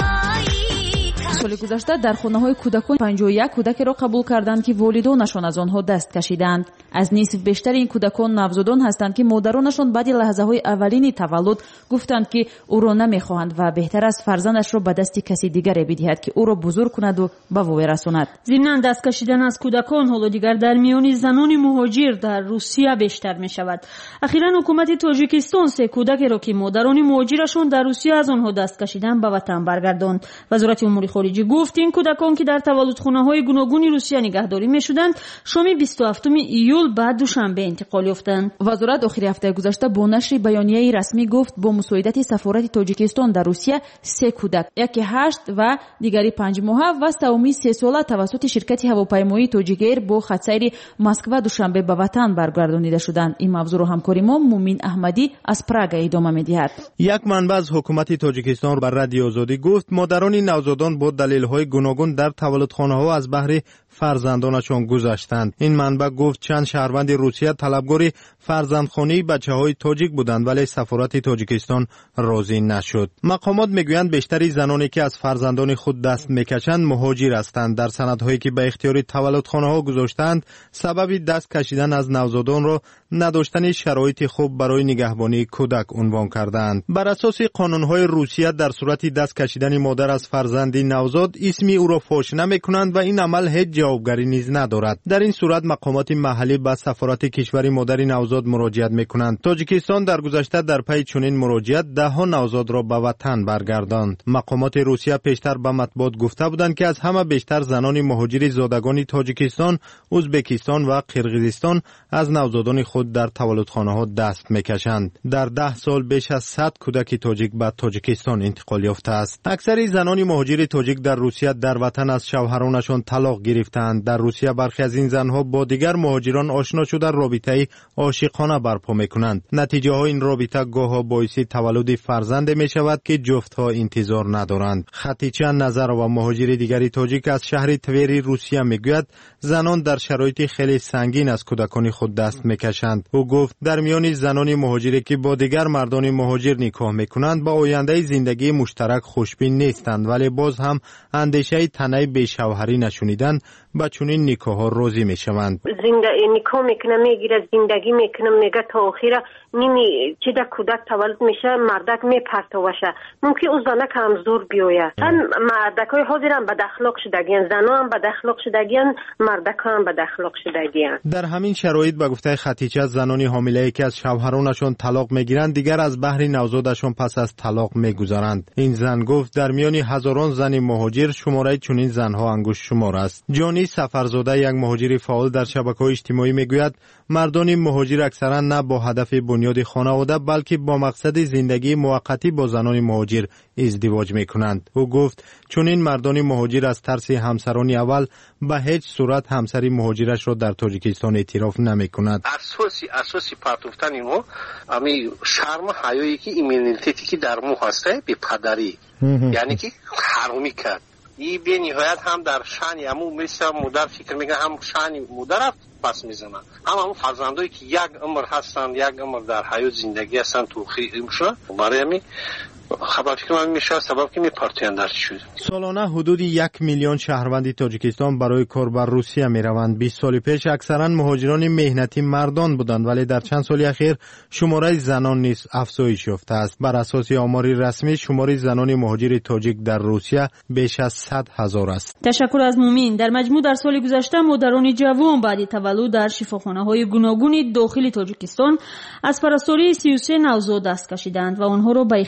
جدایی سال گذشته در خانه‌های کودکان پنجاه و یک کودک را قبول کردند که والدانشان از آنها دست کشیدند. از نصف بیشتر این کودکان نوزادان هستند که مادرانشان بعد لحظه‌های اولین تولد گفتند که او را نمی‌خواهند و بهتر است فرزندش را به دست کسی دیگری بدهد که او را بزرگ کند و به وی رساند. ضمن دست کشیدن از کودکان حالا دیگر در میان زنان مهاجر در روسیه بیشتر می‌شود. اخیراً حکومت تاجیکستان سه کودک را که مادران مهاجرشان در روسیه از آنها دست کشیدند به وطن برگرداند. وزارت امور خارجه گفت این کودکان که در تولدخانه‌های گوناگون روسیه نگهداری می‌شدند شام بیست و هفتم ایول بعد دوشنبه انتقال یافتند. وزارت آخر هفته گذشته با نشر بیانیه رسمی گفت با مساعدت سفارت تاجیکستان در روسیه سه کودک، یکی هشت و دیگری پنج ماهه و سومی سه ساله توسط شرکت هواپیمایی تاجیکایر با خطسیر مسکو دوشنبه به وطن برگردانیده شدند. این موضوع را همکاری ما مومین احمدی از پراگ ادامه می‌دهد. یک منبع از حکومت تاجیکستان بر رادیو آزادی گفت مادران نوزادان با دلایل‌های گوناگون در تولدخانه‌ها از بهر فرزندانشان گذشتند. این منبع گفت چند شهروند روسیه طلبکار فرزندخوانی بچه‌های تاجیک بودند ولی سفارت تاجیکستان راضی نشد. مقامات میگویند بیشتری زنانی که از فرزندان خود دست میکشند مهاجر هستند. در سندهایی که به اختیار تولدخانه‌ها گذاشتند سبب دست کشیدن از نوزادان را نداشتن شرایط خوب برای نگهبانی کودک عنوان کردند. بر اساس قانون‌های روسیه در صورت دست کشیدن مادر از فرزندی نوزاد اسمی او را فاش نمی‌کنند و این عمل هیچ جوابگری نیز ندارد. در این صورت مقامات محلی به سفارت کشور مادر نوزاد مراجعت می‌کنند. تاجیکستان در گذشته در پی چنین مراجعت ده ها نوزاد را به وطن برگرداند. مقامات روسیه پیشتر به مطبوعات گفته بودند که از همه بیشتر زنان مهاجر زادگان تاجیکستان، ازبکستان و قرقیزستان از نوزادان خود در تولدخانه‌ها دست می‌کشند. در ده سال بیش از صد کودک تاجیک به تاجیکستان انتقال یافته است. اکثر زنان مهاجر تاجیک در روسیه در وطن از شوهرانشان طلاق گرفتند. در روسیه برخی از این زنها با دیگر مهاجران آشنا شده رابطه‌ای عاشقانه برپا می‌کنند. نتیجه های این رابطه گاهی باعث تولد فرزند می‌شود که جفت‌ها انتظار ندارند. خطیچه نظر و مهاجر دیگری تاجیک از شهر توری روسیه میگوید زنان در شرایط خیلی سنگین از کودکان خود دست می‌کشند. او گفت در میان زنان مهاجری که با دیگر مردان مهاجر نکاح می‌کنند با آینده زندگی مشترک خوشبین نیستند ولی باز هم اندیشه تنه به شوهری نشونیدن با چنین نکاح‌ها راضی می‌شوند. زندگی نکاح میکنه میگیره زندگی میکنه میگه تا آخر نیمی چه در کودک تولد میشه مردک میپرتوشه ممکن او زنه کمزور بیاید. هم مردکای حاضرن بد اخلاق شدگین زنا هم بد اخلاق شدگین مردکا هم بد اخلاق شدگین. در همین شرایط به گفته خطیچه زنانی حامله‌ای که از شوهرانشان طلاق میگیرند دیگر از بهر نوزادشان پس از طلاق میگذارند. این زن گفت در میان هزاران زن مهاجر شماره چنین زنها انگشت شمار است. جانی سفرزاده یک مهاجر فعال در شبکه‌های اجتماعی میگوید مردان مهاجر اکثرا نه با هدف بنیاد خانواده بلکه با مقصد زندگی موقتی با زنان مهاجر ازدواج میکنند. او گفت چون این مردان مهاجر از ترس همسران اول به هیچ صورت همسری مهاجرش را در تاجیکستان اعتراف نمیکند. اساسی اساسی پرتوفتن ما امی شرم حیایی که ایمنیتیتی که در مو هسته به پدری یعنی که حرومی کرد. ای به نهایت هم در شأن امو مثل مادر فکر میگه هم شأن مادر پس میزنن هم همون فرزندایی که یک عمر هستن یک عمر در حیات زندگی هستن تو خیمشون برای می خبر فکر میشه سبب که میپرتیان در شد. سالانه حدود یک میلیون شهروند تاجیکستان برای کار بر روسیه میروند. بیست سال پیش اکثرا مهاجران مهنتی مردان بودند ولی در چند سال اخیر شماره زنان نیز افزایش یافته است. بر اساس آمار رسمی شماره زنان مهاجر تاجیک در روسیه بیش از صد هزار است. تشکر از مومین. در مجموع در سال گذشته مادران جوان بعد تولد در شفاخانه‌های گوناگون داخل تاجیکستان از پرستاری سی و سه نوزاد دست کشیدند و آنها را به اختیار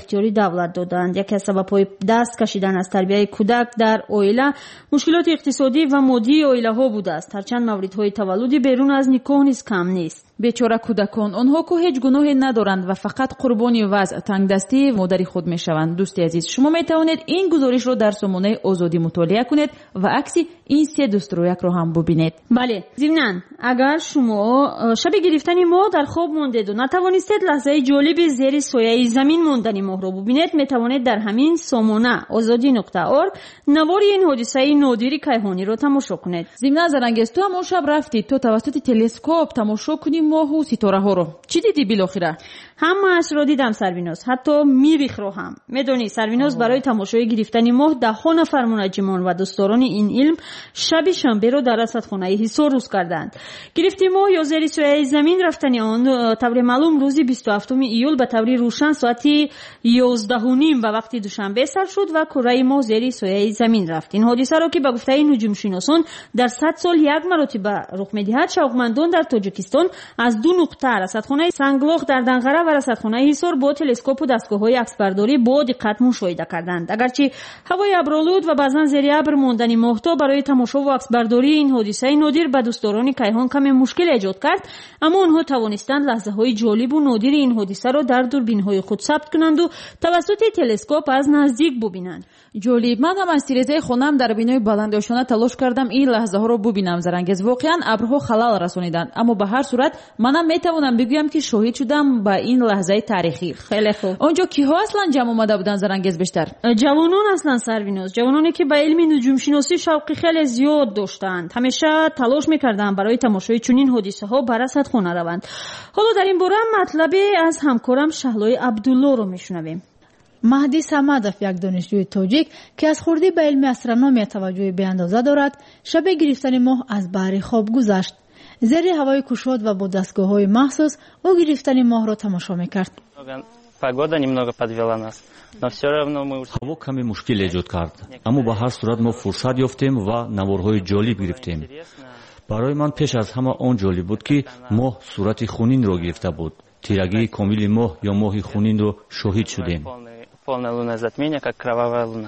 давлат доданд. яке аз сабабҳои даст кашидан аз тарбияи кӯдак дар оила мушкилоти иқтисодӣ ва моддии оилаҳо будааст. ҳарчанд мавридҳои таваллуди берун аз никоҳ низ кам нест. бечора кӯдакон, онҳо ку ҳеҷ гуноҳе надоранд ва фақат қурбони вазъ тангдастии модари худ мешаванд. дӯсти азиз, шумо метавонед ин гузоришро дар сомонаи озодӣ мутолиа кунед ва акси ин се дустурӯякро ҳам бубинед. бале, зимнан агар шумо шаби гирифтани моҳ дар хоб мондеду натавонистед лаҳзаи ҷолиби зери сояи замин мондани моҳро бубинед, метавонед дар ҳамин сомона озодӣ нуқта орг навори ин ҳодисаи нодири кайҳониро тамошо кунед. зимнан зарангез, ту ҳамон шаб рафтӣ то тавассути телескоп тамошо кунӣ моҳу ситораҳоро. чӣ диди билохира? ҳамаашро дидам сарвиноз, ҳатто мирихро ҳам. медонӣ сарвиноз барои тамошои гирифтани моҳ даҳҳо нафар мунаҷҷимон ва дӯстдорони ин илм шаби шанберо дар расадхонаи ҳисор рӯз карданд. гирифти моҳ ё зери сояи замин рафтани он таври маълум рӯзи бисту ҳафтуми июл ба таври рӯшан соати ёздаҳу ним ба вақти душанбе сар шуд ва кураи моҳ зери сояи замин рафт. ин ҳодисаро ки ба гуфтаи нуҷумшиносон дар сад сол як маротиба рух медиҳад, шавқмандон дар тоҷикистон аз ду нуқта расадхонаи санглох дар данғара ва расадхонаи ҳисор бо телескопу дастгоҳҳои аксбардорӣ бо диққат мушоҳида карданд. агарчи ҳавои абролуд ва баъзан зери абр мондани моҳтоб барои тамошову аксбардории ин ҳодисаи нодир ба дӯстдорони кайҳон каме мушкил эҷод кард, аммо онҳо тавонистанд лаҳзаҳои ҷолибу нодири ин ҳодисаро дар дурбинҳои худ сабт кунанду тавассути телескоп аз наздик бубинанд. ҷолиб, ман ҳам аз тирезаи хонам дар бинои баландошона талош кардам ин лаҳзаҳоро бубинам. Зарангез, воқеан абрҳо халал расониданд, аммо ба ҳар сурат манам метавонам бигӯям ки шоҳид шудам ба ин лаҳзаи тарихӣ. хеле хуб. онҷо киҳо аслан ҷамъ омада буданд Зарангез бештар? ҷавонон аслан сарвиноз, ҷавононе ки ба илми нуҷумшиносӣ шавқи хеле зиёд доштанд. ҳамеша талош мекарданд барои тамошои чунин ҳодисаҳо ба расадхона раванд. ҳоло дар ин бора матлабе аз ҳамкорам Шаҳлои Абдуллоро мешунавем. маҳдӣ самадов, як донишҷӯи тоҷик ки аз хурдӣ ба илми астрономия таваҷҷӯҳи беандоза дорад, шаби гирифтани моҳ аз баҳри хоб гузашт. зери ҳавои кушод ва бо дастгоҳҳои махсус ӯ гирифтани моҳро тамошо мекард. Погода немного подвела нас, но все равно мы... ҳаво каме мушкил эҷод кард, аммо ба ҳар сурат мо фурсат ёфтем ва наворҳои ҷолиб гирифтем. барои ман пеш аз ҳама он ҷолиб буд ки моҳ сурати хунинро гирифта буд. тирагии комили моҳ ё моҳи хунинро шоҳид шудем. Полное лунное затмение, как кровавая луна.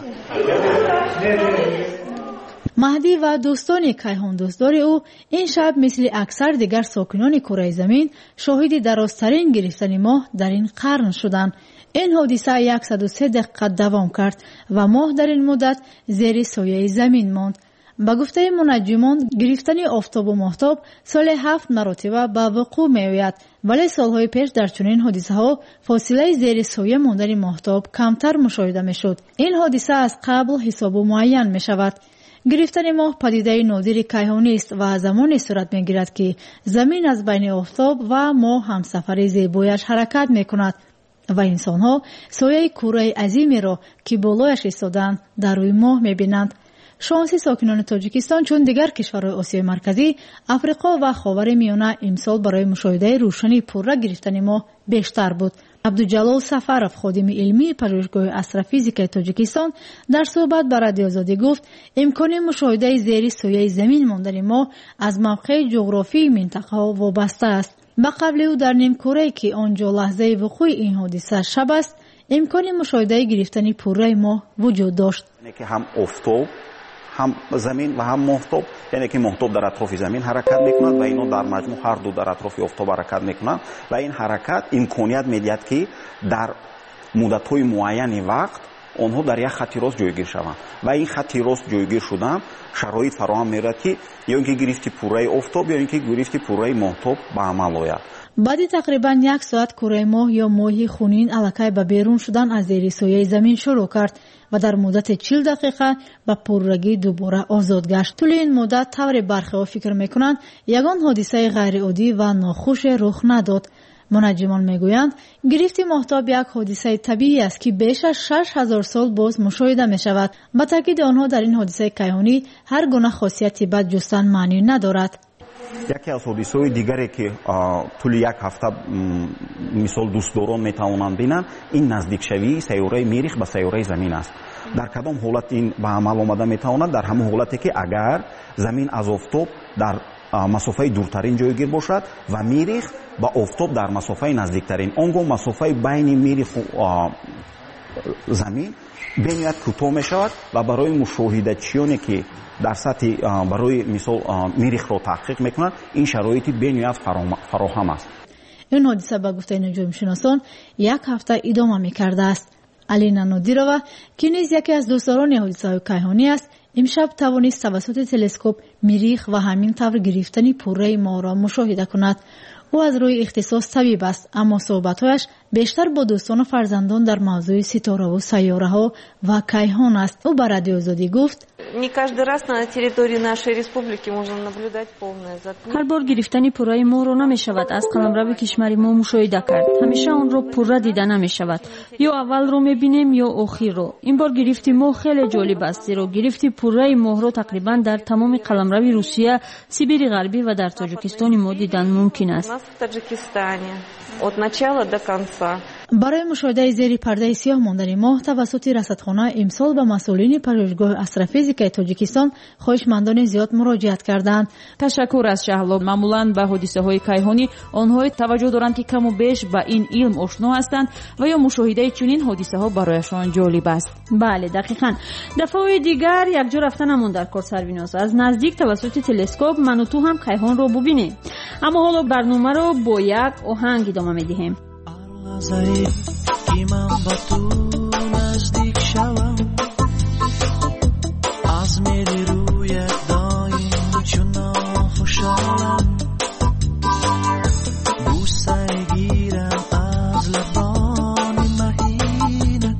маҳдӣ ва дӯстони кайҳондӯстдори ӯ ин шаб мисли аксар дигар сокинони кураи замин шоҳиди дарозтарин гирифтани моҳ дар ин қарн шуданд. ин ҳодиса яксаду се дақиқа давом кард ва моҳ дар ин муддат зери сояи замин монд. ба гуфтаи мунаҷҷимон гирифтани офтобу моҳтоб соли ҳафт маротиба ба вуқӯъ меояд, вале солҳои пеш дар чунин ҳодисаҳо фосилаи зери соя мондани моҳтоб камтар мушоҳида мешуд. ин ҳодиса аз қабл ҳисобу муайян мешавад. гирифтани моҳ падидаи нодири кайҳонист ва замоне сурат мегирад ки замин аз байни офтоб ва моҳ ҳамсафари зебояш ҳаракат мекунад ва инсонҳо сояи кураи азимеро ки болояш истоданд дар рӯи моҳ мебинанд. шонси сокинони тоҷикистон чун дигар кишварҳои осиёи марказӣ, африқо ва ховари миёна имсол барои мушоҳидаи рӯшани пурра гирифтани моҳ бештар буд. абдуҷалол сафаров, ходими илмии пажӯҳишгоҳи астрофизикаи тоҷикистон, дар суҳбат ба радиоозодӣ гуфт, имкони мушоҳидаи зери сояи замин мондани моҳ аз мавқеи ҷуғрофии минтақаҳо вобаста аст. ба қавли ӯ дар нимкурае ки он ҷо лаҳзаи вуқӯъи ин ҳодиса шаб аст, имкони мушоҳидаи гирифтани пурраи моҳ вуҷуд дошт. ҳам замин ва ҳам моҳтоб, яъне ки моҳтоб дар атрофи замин ҳаракат мекунад ва ино дар маҷмӯъ ҳарду дар атрофи офтоб ҳаракат мекунанд ва ин ҳаракат имконият медиҳад ки дар муддатҳои муайяни вақт онҳо дар як хатти рост ҷойгир шаванд ва ин хатти рост ҷойгир шудан шароит фароҳам меояд ки ё ин ки гирифти пурраи офтоб ё ин ки гирифти пурраи моҳтоб ба амал ояд. баъди тақрибан як соат кураи моҳ ё моҳи хунин аллакай ба берун шудан аз зери сояи замин шурӯъ кард ва дар муддати чил дақиқа ба пуррагӣ дубора озод гашт. тӯли ин муддат тавре бархеҳо фикр мекунанд ягон ҳодисаи ғайриоддӣ ва нохуше рух надод. мунаҷҷимон мегӯянд, гирифти моҳтоб як ҳодисаи табиӣ аст ки беш аз шаш ҳазор сол боз мушоҳида мешавад. ба таъкиди онҳо дар ин ҳодисаи кайҳонӣ ҳар гуна хосияти бад ҷустан маънӣ надорад. яке аз ҳодисаҳои дигаре ки тӯли як ҳафта мисол дӯстдорон метавонанд бинанд, ин наздикшавии сайёраи мерих ба сайёраи замин аст. дар кадом ҳолат ин ба амал омада метавонад? дар ҳамон ҳолате ки агар замин аз офтоб дар масофаи дуртарин ҷойгир бошад ва мерих ба офтоб дар масофаи наздиктарин. он гоҳ масофаи байни мериху замин беният кӯтоҳ мешавад ва барои мушоҳидачиёне ки дар сатҳи барои мисол мирихро таҳқиқ мекунанд ин шароити бениҳоят фароҳам аст. این حادثه با گفته نجومشناسان یک هفته ادامه می‌کرده است. علینا نادیرова که نیز یکی از دوستداران حادثه کیهانی است، امشب توانست توسط تلسکوپ مریخ و همین طور گرفتن پوره ماه را مشاهده کند. او از روی اختصاص طبیب است، اما صحبت‌هایش بیشتر با دوستان و فرزندان در موضوع ستاره و سیاره‌ها و کیهان است. او به رادیو آزادی گفت: Не каждый раз на территории нашей республики можно наблюдать полное затмение. هر بار گرفتن پورای ماه را نمی‌شود از قلمرو کشور ما مشاهده کرد. همیشه آن را پوره دیده نمی‌شود. یا اول رو می‌بینیم یا آخر رو. این بار گرفتی ماه خیلی جالب است. زیرا گرفتی پورای ماه را تقریبا در تمام قلمرو روسیه، سیبری غربی و در تاجیکستان ما دیدن ممکن است. От начала до конца. برای مشاهده زیر پرده سیاه ماندن ماه توسط رصدخانه امسال به مسئولین پژوهشگاه استروفیزیک تاجیکستان خواهشمندان زیاد مراجعت کردند. تشکر از شهلا. معمولا به حادثه‌های کیهانی آنها توجه دارند که کم و بیش با این علم آشنا هستند و یا مشاهده چنین حادثه‌ها برایشان جالب است. بله دقیقاً. دفعه دیگر یک جا رفتنمون در کار سرویناس از نزدیک توسط تلسکوپ من و تو هم کیهان رو ببینیم. اما حالا برنامه رو با یک آهنگ ادامه میدیم. لحظه‌ای که من با تو نزدیک شوم از میری روی دایم چون خوشحالم بوسه گیرم از لبان مهینه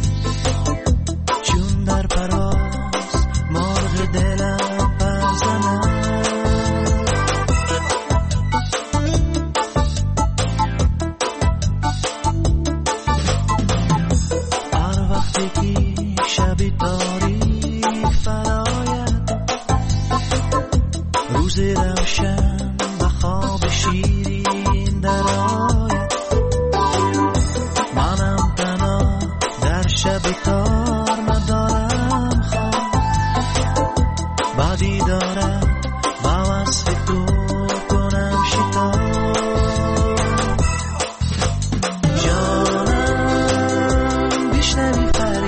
چون در پراز مرغ دلم بزنم شبی تاریک فراید روز روشن و خواب شیرین درآید منم تنها در شبی تار ندارم خواب بدی دارم با وصف تو کنم شتاب جانم بیشنوی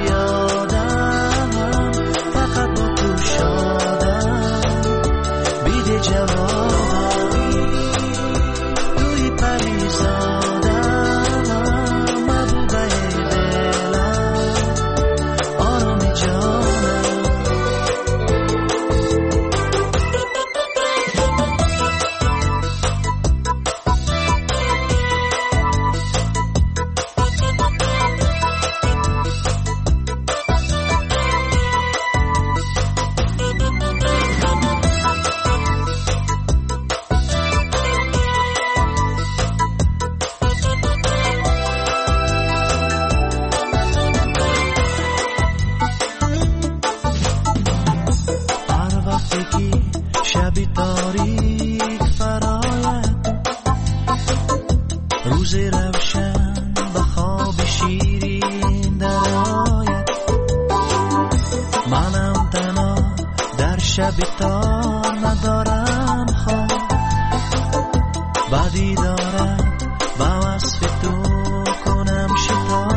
شبی تاریک فراید روز روشن به خواب شیرین درآید منم تنها در شبی تار ندارم خواب بدی دارم با وصف تو کنم شتاب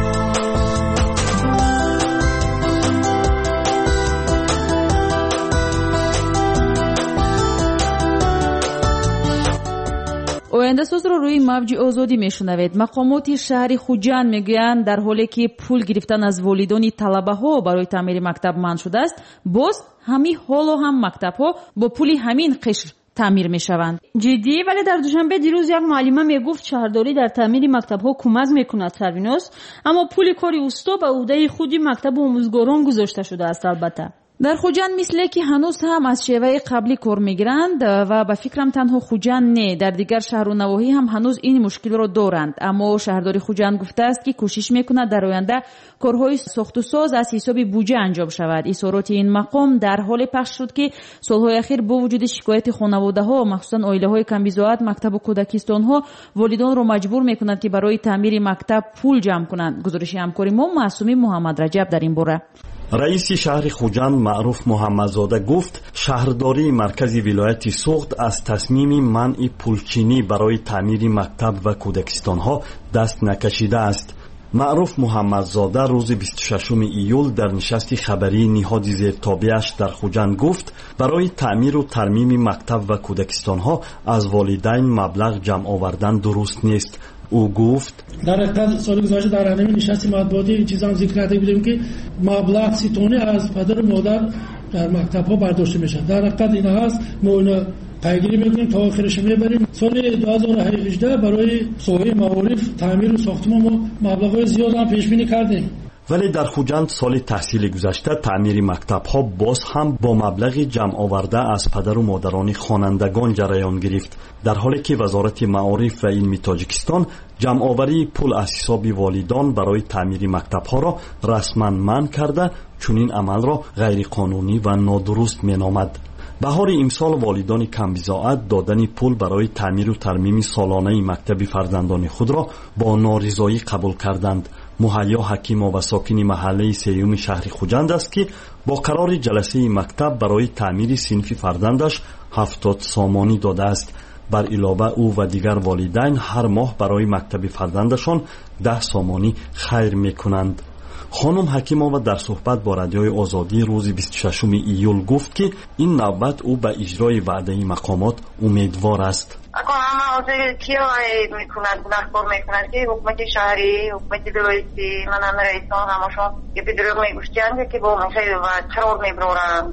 ояндасоз ро рӯи мавҷи озодӣ мешунавед. мақомоти шаҳри хуҷанд мегӯянд дар ҳоле ки пул гирифтан аз волидони талабаҳо барои таъмири мактаб манъ шудааст, боз ҳамин ҳоло ҳам мактабҳо бо пули ҳамин қишр таъмир мешаванд. ҷиддӣ? вале дар душанбе дирӯз як муаллима мегуфт шаҳрдорӣ дар таъмири мактабҳо кӯмак мекунад сарвинос, аммо пули кори усто ба ӯҳдаи худи мактабу омӯзгорон гузошта шудааст. албатта дар хуҷанд мисле ки ҳанӯз ҳам аз шеваи қаблӣ кор мегиранд ва ба фикрам танҳо хуҷанд не, дар дигар шаҳру навоҳӣ ҳам ҳанӯз ин мушкилро доранд. аммо шаҳрдори хуҷанд гуфтааст ки кӯшиш мекунад дар оянда корҳои сохтусоз аз ҳисоби буҷа анҷом шавад. изҳороти ин мақом дар ҳоле пахш шуд ки солҳои ахир бо вуҷуди шикояти хонаводаҳо, махсусан оилаҳои камбизоат, мактабу кӯдакистонҳо волидонро маҷбур мекунад ки барои таъмири мактаб пул ҷамъ кунанд. гузориши ҳамкори мо маъсуми муҳаммадраҷаб дар ин бора. раиси шаҳри хуҷанд маъруф муҳаммадзода гуфт шаҳрдории маркази вилояти суғд аз тасмими манъи пулчинӣ барои таъмири мактаб ва кӯдакистонҳо даст накашидааст. معروف محمدزاده روز بیست و ششم ایول در نشست خبری نهاد زیرتابعش در خوجند گفت برای تعمیر و ترمیم مکتب و کودکستان‌ها از والدین مبلغ جمع آوردن درست نیست. او گفت در حقیقت سال گذشته در همین نشست مطبوعاتی این چیزا هم ذکر کرده بودیم که مبلغ سی تونه از پدر و مادر در مکتب‌ها برداشته میشه. در حقیقت این هست ما اینو پیگیری میکنیم تا آخرش میبریم. سال دو هزار و هجده برای ساحه معارف تعمیر و ساختمان ما مبلغ‌های زیاد هم پیش بینی کردیم. ولی در خوجند سال تحصیل گذشته تعمیر مکتب‌ها باز هم با مبلغ جمع آورده از پدر و مادران خوانندگان جریان گرفت، در حالی که وزارت معارف و علم تاجیکستان جمع آوری پول از حساب والدان برای تعمیر مکتب‌ها را رسما منع کرده، چون این عمل را غیر قانونی و نادرست مینامد. بهار امسال والدان کمبزاعت دادن پول برای تعمیر و ترمیم سالانه مکتب فرزندان خود را با نارضایی قبول کردند. مهیا حکیم و ساکن محله سیوم شهر خوجند است که با قرار جلسه مکتب برای تعمیر صنف فرزندش هفتاد سامانی داده است. بر علاوه او و دیگر والدین هر ماه برای مکتب فرزندشان ده سامانی خیر میکنند. خانم حکیمова در صحبت با رادیوی آزادی روز بیست و ششم ایول گفت که این نوبت او به اجرای وعده مقامات امیدوار است. اگر همه حاضر کیا میکنند برخورد میکنند که حکومت شهری، حکومت دولتی، من هم رئیسان همشون که به دروغ میگوشتند که با خیلی و قرار میبرند.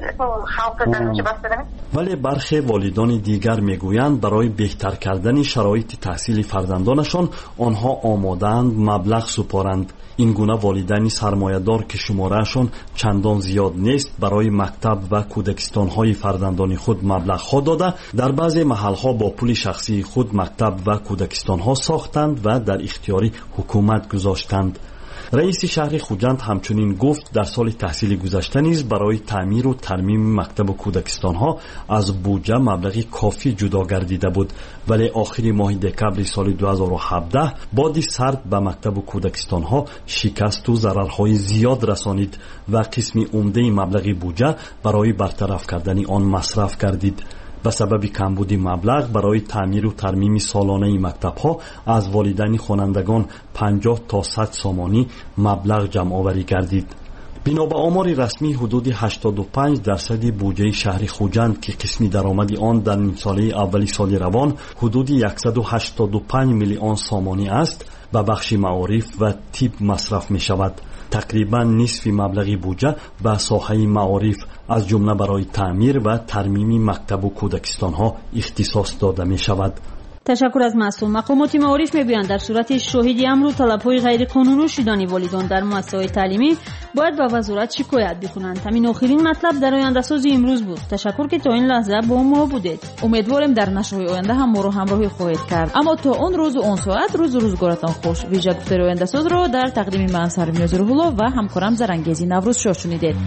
خلق در میشه بسته نمی؟ ولی برخی والدان دیگر میگویند برای بهتر کردن شرایط تحصیل فرزندانشان آنها آماده‌اند مبلغ سپارند. این گونه والدین سرمایه‌دار که شمارهشان چندان زیاد نیست برای مکتب و کودکستان‌های فرزندان خود مبلغ‌ها داده، در بعضی محل‌ها با پول شخصی خود مکتب و کودکستان‌ها ساختند و در اختیار حکومت گذاشتند. رئیس شهر خوجند همچنین گفت در سال تحصیل گذشته نیز برای تعمیر و ترمیم مکتب و کودکستان‌ها از بودجه مبلغی کافی جدا گردیده بود، ولی آخر ماه دکمبر سال دو هزار و هفده بادی سرد به مکتب و کودکستان‌ها شکست و ضررهای زیاد رسانید و قسم عمده مبلغ بودجه برای برطرف کردن آن مصرف گردید. به سبب کمبود مبلغ برای تعمیر و ترمیم سالانه مکتب‌ها از والدین خوانندگان پنجاه تا صد سامانی مبلغ جمع آوری گردید. بنا به آمار رسمی حدود هشتاد و پنج درصد بودجه شهر خوجند که قسمی درآمد آن در نیم ساله اولی سال روان حدود صد و هشتاد و پنج میلیون سامانی است به بخش معارف و طب مصرف می شود. تقریبا نصف مبلغ بودجه به ساحه معارف از جمله برای تعمیر و ترمیم مکتب و کودکستان‌ها اختصاص داده می شود. تشکر از مسئول. مقامات معارف میگویند در صورت شاهدی امر و طلب‌های غیرقانونی شدن والیدان در مؤسسه‌های تعلیمی باید به وزارت شکایت بکنند. همین آخرین مطلب در آینده ساز امروز بود. تشکر که تا این لحظه با ما بودید. امیدواریم در نشرهای آینده هم ما رو همراهی خواهید کرد. اما تا اون روز و اون ساعت روز و روزگارتان خوش. ویژه گفتار آینده ساز رو در تقدیم من سرمیناز روح‌الله و همکارم زرنگیزی نوروز شاه شنیدید.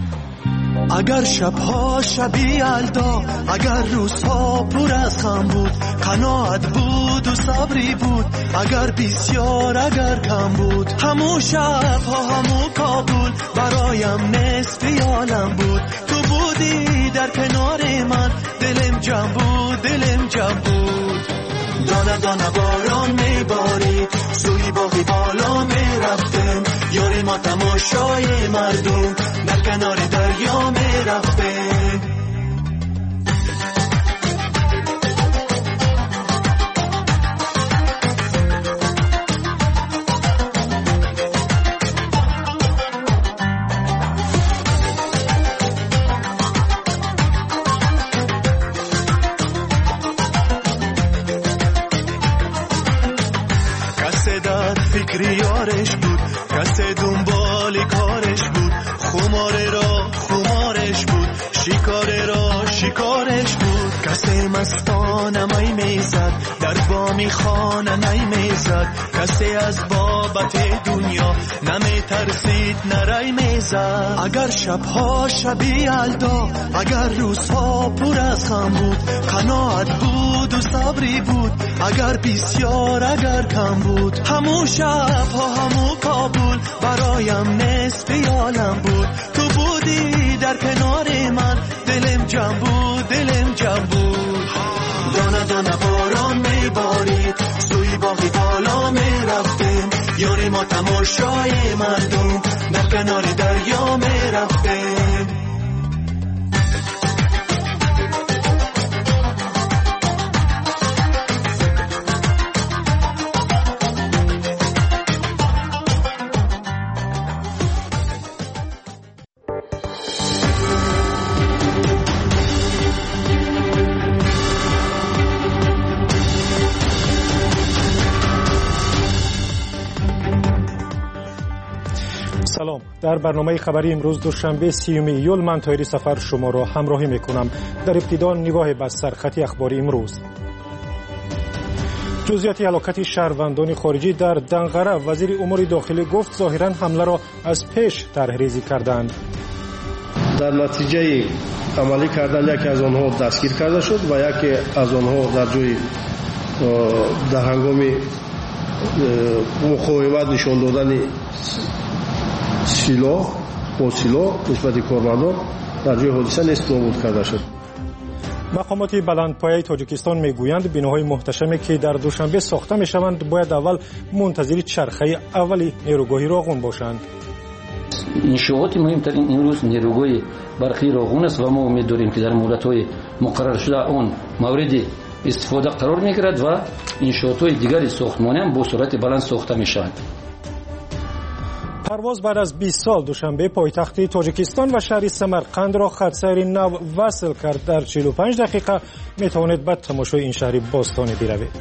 اگر شبها شبی الدا، اگر روزها پر از غم بود، قناعت بود و صبری بود، اگر بسیار اگر کم بود، همو شبها همو کابل برایم نصف عالم بود. تو بودی در کنار من، دلم جمع بود دلم جمع بود. دانه دانه باران میبارید، سوی باقی بالا میرفتم، یاری ما تماشای مردم در کنار دریا میرفتم. فکری یارش بود، کسی دنبال کارش بود، خماره را خمارش بود، شکاره را شکارش بود. کسی مستانه می میزد، در بامی خانه نی میزد، کسی از بابت دنیا نمی ترسید نرای میزد. اگر شبها شبی الدا، اگر روزها پر از غم بود، قناعت بود و صبری بود، اگر بسیار اگر کم بود، همو شبها همو کابل برایم نصف عالم بود. تو بودی در کنار من، دلم جمع بود دلم جمع بود. دانه دانه باران میبارید، سوی باقی بالا میرفتیم، یار ما تماشای مردم در کنار دریا می رفته. سلام. در برنامه خبری امروز دوشنبه سیوم ایول من طاهری سفر شما را همراهی میکنم. در ابتدا نگاه به سرخط اخباری امروز. جزئیات هلاکت شهروندان خارجی در دنقره. وزیر امور داخلی گفت ظاهرا حمله را از پیش طرحریزی کردند. در نتیجه عملی کردن یکی از آنها دستگیر کرده شد و یکی از آنها در جای در هنگام مقاومت نشان دادن سلاح با سلاح نسبت کارمندان در جای حادثه نیست نابود کرده شد. مقامات بلندپایه تاجیکستان میگویند بناهای محتشمی که در دوشنبه ساخته میشوند باید اول منتظر چرخه اولی نیروگاهی راغون باشند. انشاءات مهمترین امروز نیروگاه برقی راغون است و ما امید داریم که در مدت‌های مقرر شده آن مورد استفاده قرار میگیرد و انشاءات‌های دیگر ساختمانی هم با سرعت بلند ساخته میشوند. پرواز بعد از بیست سال دوشنبه پایتخت تاجیکستان و شهر سمرقند را خط سیر نو وصل کرد. در چهل و پنج دقیقه می توانید به تماشای این شهر باستانی بروید.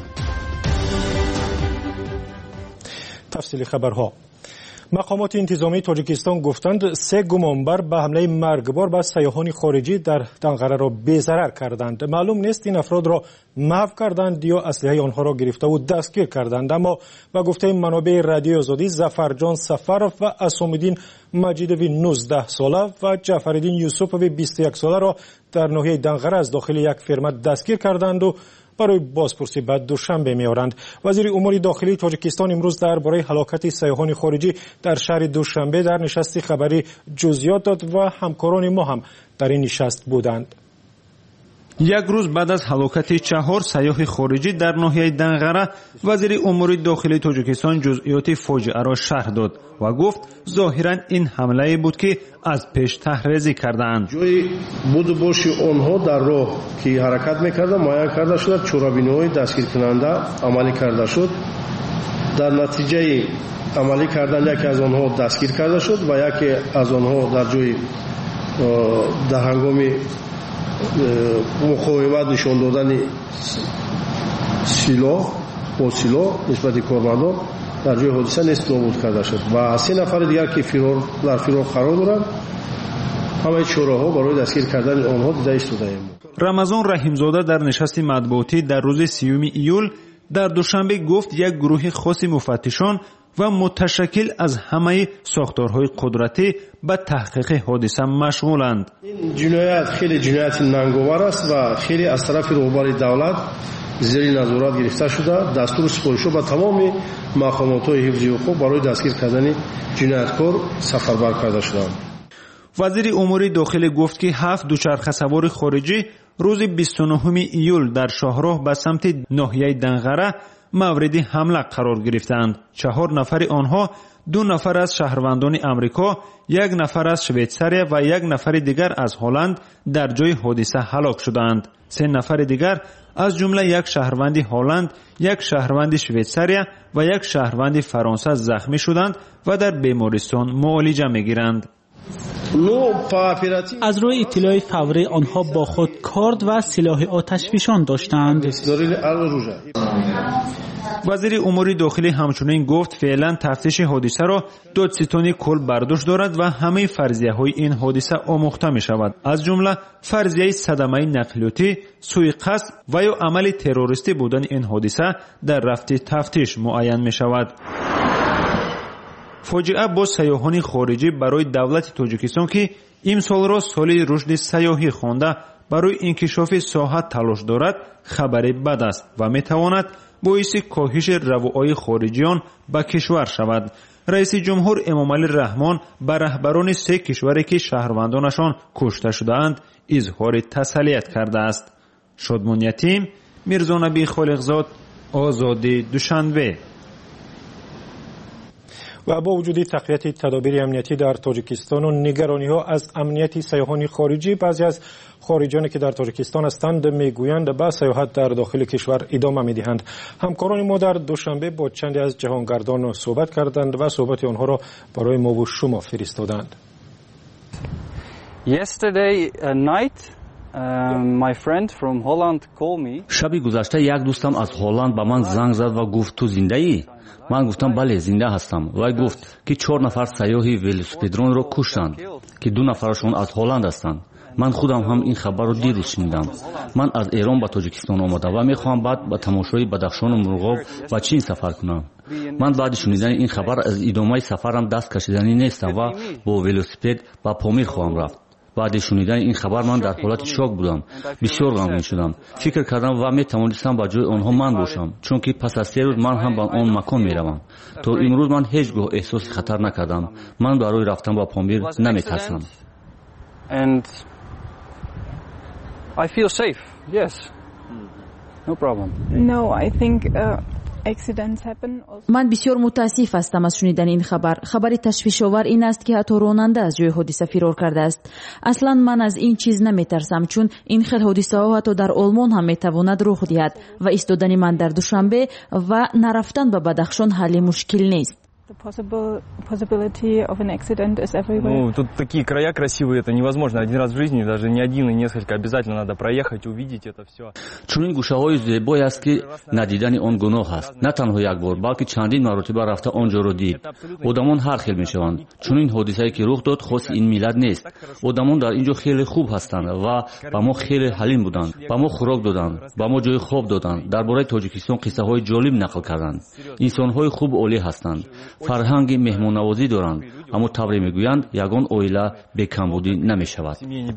تفصیل خبرها. مقامات انتظامی تاجیکستان گفتند سه گمانبر به حمله مرگبار به سیاحان خارجی در دنقره را بی‌ضرر کردند. معلوم نیست این افراد را محو کردند یا اسلحه آنها را گرفته و دستگیر کردند، اما به گفته منابع رادیو آزادی ظفرجان سفرов و اسام‌الدین مجیدوی نوزده ساله و جعفرالدین یوسفوی بیست و یک ساله را در ناحیه دنقره از داخل یک فرمه دستگیر کردند و برای بازپرسی بعد دوشنبه می‌آورند. وزیر امور داخلی تاجیکستان امروز درباره هلاکت سیاحان خارجی در شهر دوشنبه در نشست خبری جزئیات داد و همکاران ما هم در این نشست بودند. یک روز بعد از هلاکت چهار سیاح خارجی در ناحیه دنقره، وزیر امور داخلی تاجیکستان جزئیات فاجعه را شرح داد و گفت ظاهرا این حمله بود که از پیش طرحریزی کردند. جای بود باشی آنها در راه که حرکت میکردند معین کرده شد، چورابین‌های دستگیر کننده عملی کرده شد. در نتیجه عملی کردن یکی از آنها دستگیر کرده شد و یکی از آنها در جای در هنگام مقاومت نشان دادن سلاح با سلاح نسبت کارمندان در جای حادثه نیست نابود کرده شد و سه نفر دیگر که فرار در فرار قرار دارند همه چهاره‌ها برای دستگیر کردن آنها دیده ایستاده‌ایم. رمضان رحیمزاده در نشست مطبوعاتی در روز سیوم ایول در دوشنبه گفت یک گروه خاص مفتشان و متشکل از همه ساختارهای قدرتی به تحقیق حادثه مشغولند. این جنایت خیلی جنایت ننگاور است و خیلی از طرف رهبر دولت زیر نظارت گرفته شده. دستور سپارشی به تمام مقامات‌های حفظی حقوق برای دستگیر کردن جنایتکار سفربر کرده شدند. وزیر امور داخلی گفت که هفت دوچرخه سوار خارجی روز بیست و نهم ایول در شاهراه به سمت ناحیه دنقره مورد حمله قرار گرفتند. چهار نفر آنها دو نفر از شهروندان امریکا، یک نفر از شویتساریا و یک نفر دیگر از هلند در جای حادثه هلاک شدند. سه نفر دیگر از جمله یک شهروند هلند، یک شهروند شویتساریا و یک شهروند فرانسه زخمی شدند و در بیمارستان معالجه می‌گیرند. از روی اطلاع فوری آنها با خود کارد و سلاح آتشفشان داشتند. وزیر امور داخلی همچنین گفت فعلا تفتیش حادثه را دادستانی کل برداشت دارد و همه فرضیه های این حادثه آموخته می شود، از جمله فرضیه صدمه نقلیاتی، سوء قصد و یا عمل تروریستی بودن این حادثه در رفت تفتیش معین می شود. فاجعه با سیاحان خارجی برای دولت تاجیکستان که امسال را سال رشد سیاحی خوانده برای انکشاف ساحت تلاش دارد خبری بد است و می تواند باعث کاهش روابط خارجیان به کشور شود. رئیس جمهور امامعلی رحمان به رهبران سه کشوری که شهروندانشان کشته شده‌اند اظهار تسلیت کرده است. شادمان یتیم، میرزا نبی خالقزاد، آزادی دوشنبه. و با وجود تقویت تدابیر امنیتی در تاجیکستان و نگرانی ها از امنیت سیاحان خارجی، بعضی از خارجانی که در تاجیکستان هستند میگویند به سیاحت در داخل کشور ادامه میدهند. همکاران ما در دوشنبه با چندی از جهانگردان صحبت کردند و صحبت آنها را برای ما و شما فرستادند. Yesterday night uh, my friend from Holland called me. شبی گذشته یک دوستم از هلند به من زنگ زد و گفت تو زنده ای؟ من گفتم بله زنده هستم. و گفت که چهار نفر سیاحی ولوسپدرون را کشتند که دو نفرشون از هلند هستند. من خودم هم این خبر رو دیروز شنیدم. من از ایران به تاجیکستان آمده و میخوام بعد به تماشای بدخشان و مرغاب و چین سفر کنم. من بعد شنیدن این خبر از ادامه سفرم دست کشیدنی نیستم و با ولوسپد به پامیر خواهم رفت. بعد شنیدن این خبر من در حالت شوک بودم. بسیار غمگین شدم. فکر کردم و می توانستم با جای آنها من باشم، چون که پس از سه روز من هم به آن مکان می روم. تا امروز من هیچگاه احساس خطر نکردم. من برای رفتن با پامیر نمی ترسم. And I feel safe. Yes. No problem. No, I think uh, accidents happen. من بسیار متاسف هستم از شنیدن این خبر. خبر تشویش‌آور این است که حتی راننده از جای حادثه فرار کرده است. اصلا من از این چیز نمیترسم، چون این خیل حادثه ها حتی در آلمان هم میتواند رخ دهد و ایستادن من در دوشنبه و نرفتن به بدخشان حل مشکل نیست. The possible possibility of an accident is everywhere. Ну, тут такие края красивые, это невозможно один раз в жизни, даже не один и несколько, обязательно надо проехать, увидеть это все. چون این گوشه‌های زیبایی است که ندیدن آن گناه است. نه تنها یک بار، بلکه چندین مرتبه رفته آنجا را دید. آدمان هر خیل میشوند. چون این حادثه‌ای که رخ داد خاص این ملت نیست. آدمان در اینجا خیلی خوب هستند و با ما خیلی حلیم بودند. با ما خوراک دادند، با ما جای خواب دادند. درباره تاجیکستان قصه‌های جالب نقل کردند. انسان‌های خوب عالی هستند. فرهنگ مهمان‌نوازی دارند، اما طوری میگویند یگان اویلا بکمبودی نمیشود.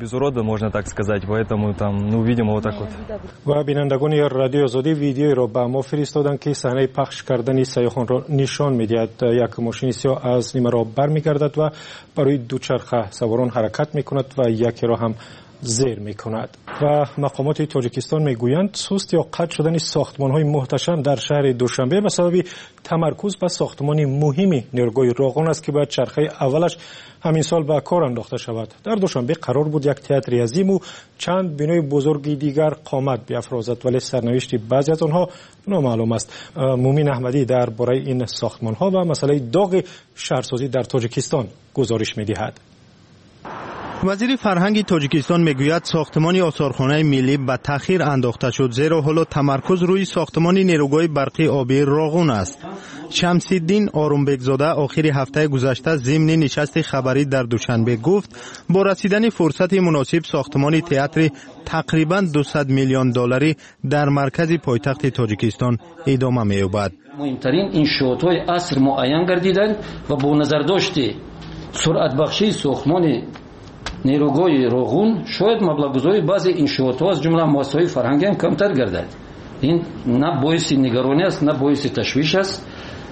و بینندگان رادیو آزادی ویدیویی را به ما فرستادند که صحنه پخش کردن سیاحان را نشان می‌دهد. یک ماشین سیاه از نیمه راه برمیگردد و برای دوچرخه سواران حرکت میکند و یکی را هم زیر میکند. و مقامات تاجیکستان میگویند سست یا قطع شدن ساختمان‌های محتشم در شهر دوشنبه به سبب تمرکز بر ساختمان مهمی نیروگاه راغون است که باید چرخه اولش همین سال به کار انداخته شود. در دوشنبه قرار بود یک تئاتر عظیم و چند بنای بزرگی دیگر قامت بیافرازد، ولی سرنوشت بعضی از آنها نامعلوم است. مومین احمدی درباره این ساختمان‌ها و مسئله داغ شهرسازی در تاجیکستان گزارش می‌دهد. وزیر فرهنگ تاجیکستان میگوید ساختمان آثارخانه ملی به تأخیر انداخته شد، زیرا حالا تمرکز روی ساختمان نیروگاه برقی آبی راغون است. شمس‌الدین آرومبگزاده آخر هفته گذشته ضمن نشست خبری در دوشنبه گفت با رسیدن فرصت مناسب ساختمان تئاتر تقریباً دویست میلیون دلاری در مرکز پایتخت تاجیکستان ادامه می‌یابد. مهمترین انشاءات‌های عصر معین گردیدند و با نظر داشته سرعت بخشی ساختمان نیروگاه راغون شاید مبلغ‌گذاری بعضی انشاءات‌ها از جمله مؤسسه‌های فرهنگی هم کمتر گردد. این نه باعث نگرانی است نه باعث تشویش است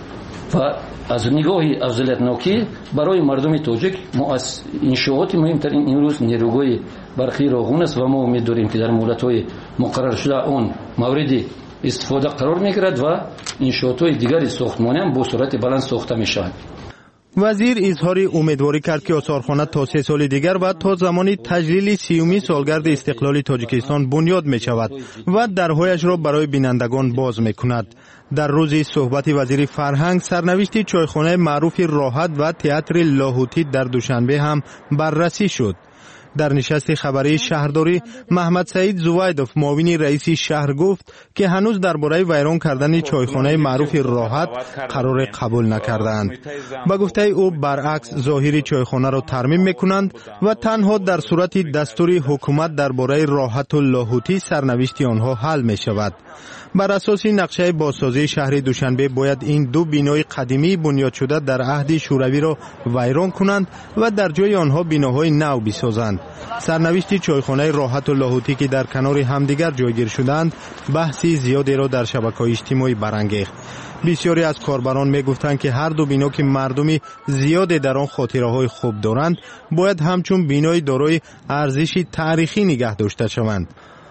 و از نگاه افضلیت‌ناکی برای مردم تاجیک انشاءات مهمترین امروز نیروگاه برقی راغون است و ما امید داریم که در مهلت‌های مقرر شده آن مورد استفاده قرار می‌گیرد و انشاءات‌های دیگر ساختمانی هم با سرعت بلند ساخته می‌شوند. وزیر اظهار امیدواری کرد که آثارخانه تا سه سال دیگر و تا زمان تجلیل سیومی سالگرد استقلال تاجیکستان بنیاد می شود و درهایش را برای بینندگان باز می کند. در روز صحبت وزیر فرهنگ سرنوشت چایخانه معروف راحت و تئاتر لاهوتی در دوشنبه هم بررسی شد. در نشست خبری شهرداری محمد سعید زویدوف معاون رئیس شهر گفت که هنوز درباره ویران کردن چایخانه معروف راحت قرار قبول نکردند. با گفته او برعکس ظاهری چایخانه را ترمیم میکنند و تنها در صورت دستور حکومت درباره راحت و لاهوتی سرنوشت آنها حل می شود. بر اساس نقشه بازسازی شهر دوشنبه باید این دو بینای قدیمی بنیاد شده در عهد شوروی را ویران کنند و در جای آنها بیناهای نو بسازند. سرنوشت چایخانه راحت و لاهوتی که در کنار همدیگر جایگیر شدند بحثی زیادی را در شبکه‌های اجتماعی برانگیخت. بسیاری از کاربران میگفتند که هر دو بینا که مردمی زیاد در آن خاطره‌های خوب دارند باید همچون بینای دارای ارزش تاریخی نگه داشته شوند.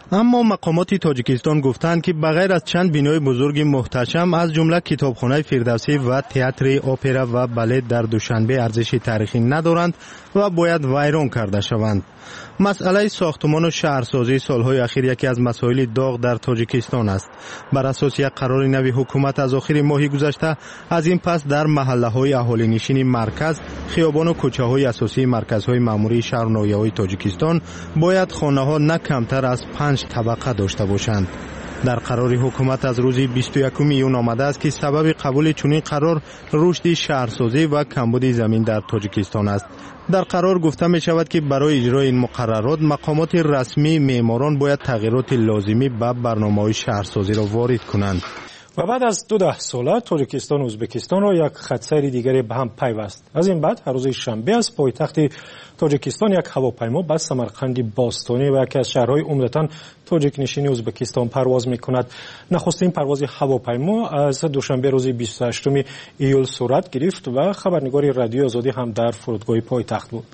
اما مقامات تاجیکستان گفتند که بغیر از چند بینای بزرگ محتشم از جمله کتابخانه فردوسی و تئاتر اپرا و بالت در دوشنبه ارزش تاریخی ندارند و باید ویران کرده شوند. مسئله ساختمان و شهرسازی سالهای اخیر یکی از مسائل داغ در تاجیکستان است. بر اساس یک قرار نوی حکومت از آخر ماه گذشته از این پس در محله‌های اهالی نشین مرکز، خیابان و کوچه‌های اساسی مرکزهای مأموری شهر و ناحیه‌های تاجیکستان باید خانه‌ها نه کمتر از پنج طبقه داشته باشند. در قرار حکومت از روز بیست و یکم ایون آمده است که سبب قبول چنین قرار رشد شهرسازی و کمبود زمین در تاجیکستان است. در قرار گفته می شود که برای اجرای این مقررات مقامات رسمی معماران باید تغییرات لازمی به برنامه‌های شهرسازی را وارد کنند. و بعد از دو ده ساله تاجیکستان و ازبکستان را یک خطسیر دیگری به هم پیوست. از این بعد هر روز شنبه از پایتخت تاجیکستان یک هواپیما به سمرقند باستانی و یکی از شهرهای عمدتاً تاجیک نشین ازبکستان پرواز می‌کند. نخستین پرواز هواپیما از دوشنبه روز بیست و هشتم ایول صورت گرفت و خبرنگار رادیو آزادی هم در فرودگاه پایتخت بود.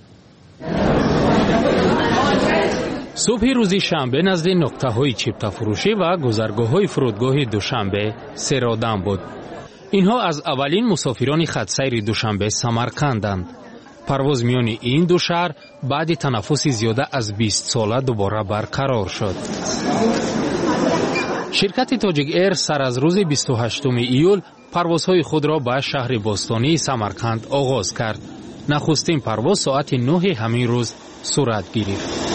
صبح روز شنبه نزد نقطه‌های چیپتا فروشی و گذرگاه‌های فرودگاه دوشنبه سر آدم بود. اینها از اولین مسافران خطسیر دوشنبه سمرقندند. پرواز میان این دو شهر بعد تنفس زیاده از بیست ساله دوباره برقرار شد. شرکت تاجیک ایر سر از روز بیست و هشتم ایول پروازهای خود را به شهر باستانی سمرقند آغاز کرد. نخستین پرواز ساعت نه همین روز صورت گرفت.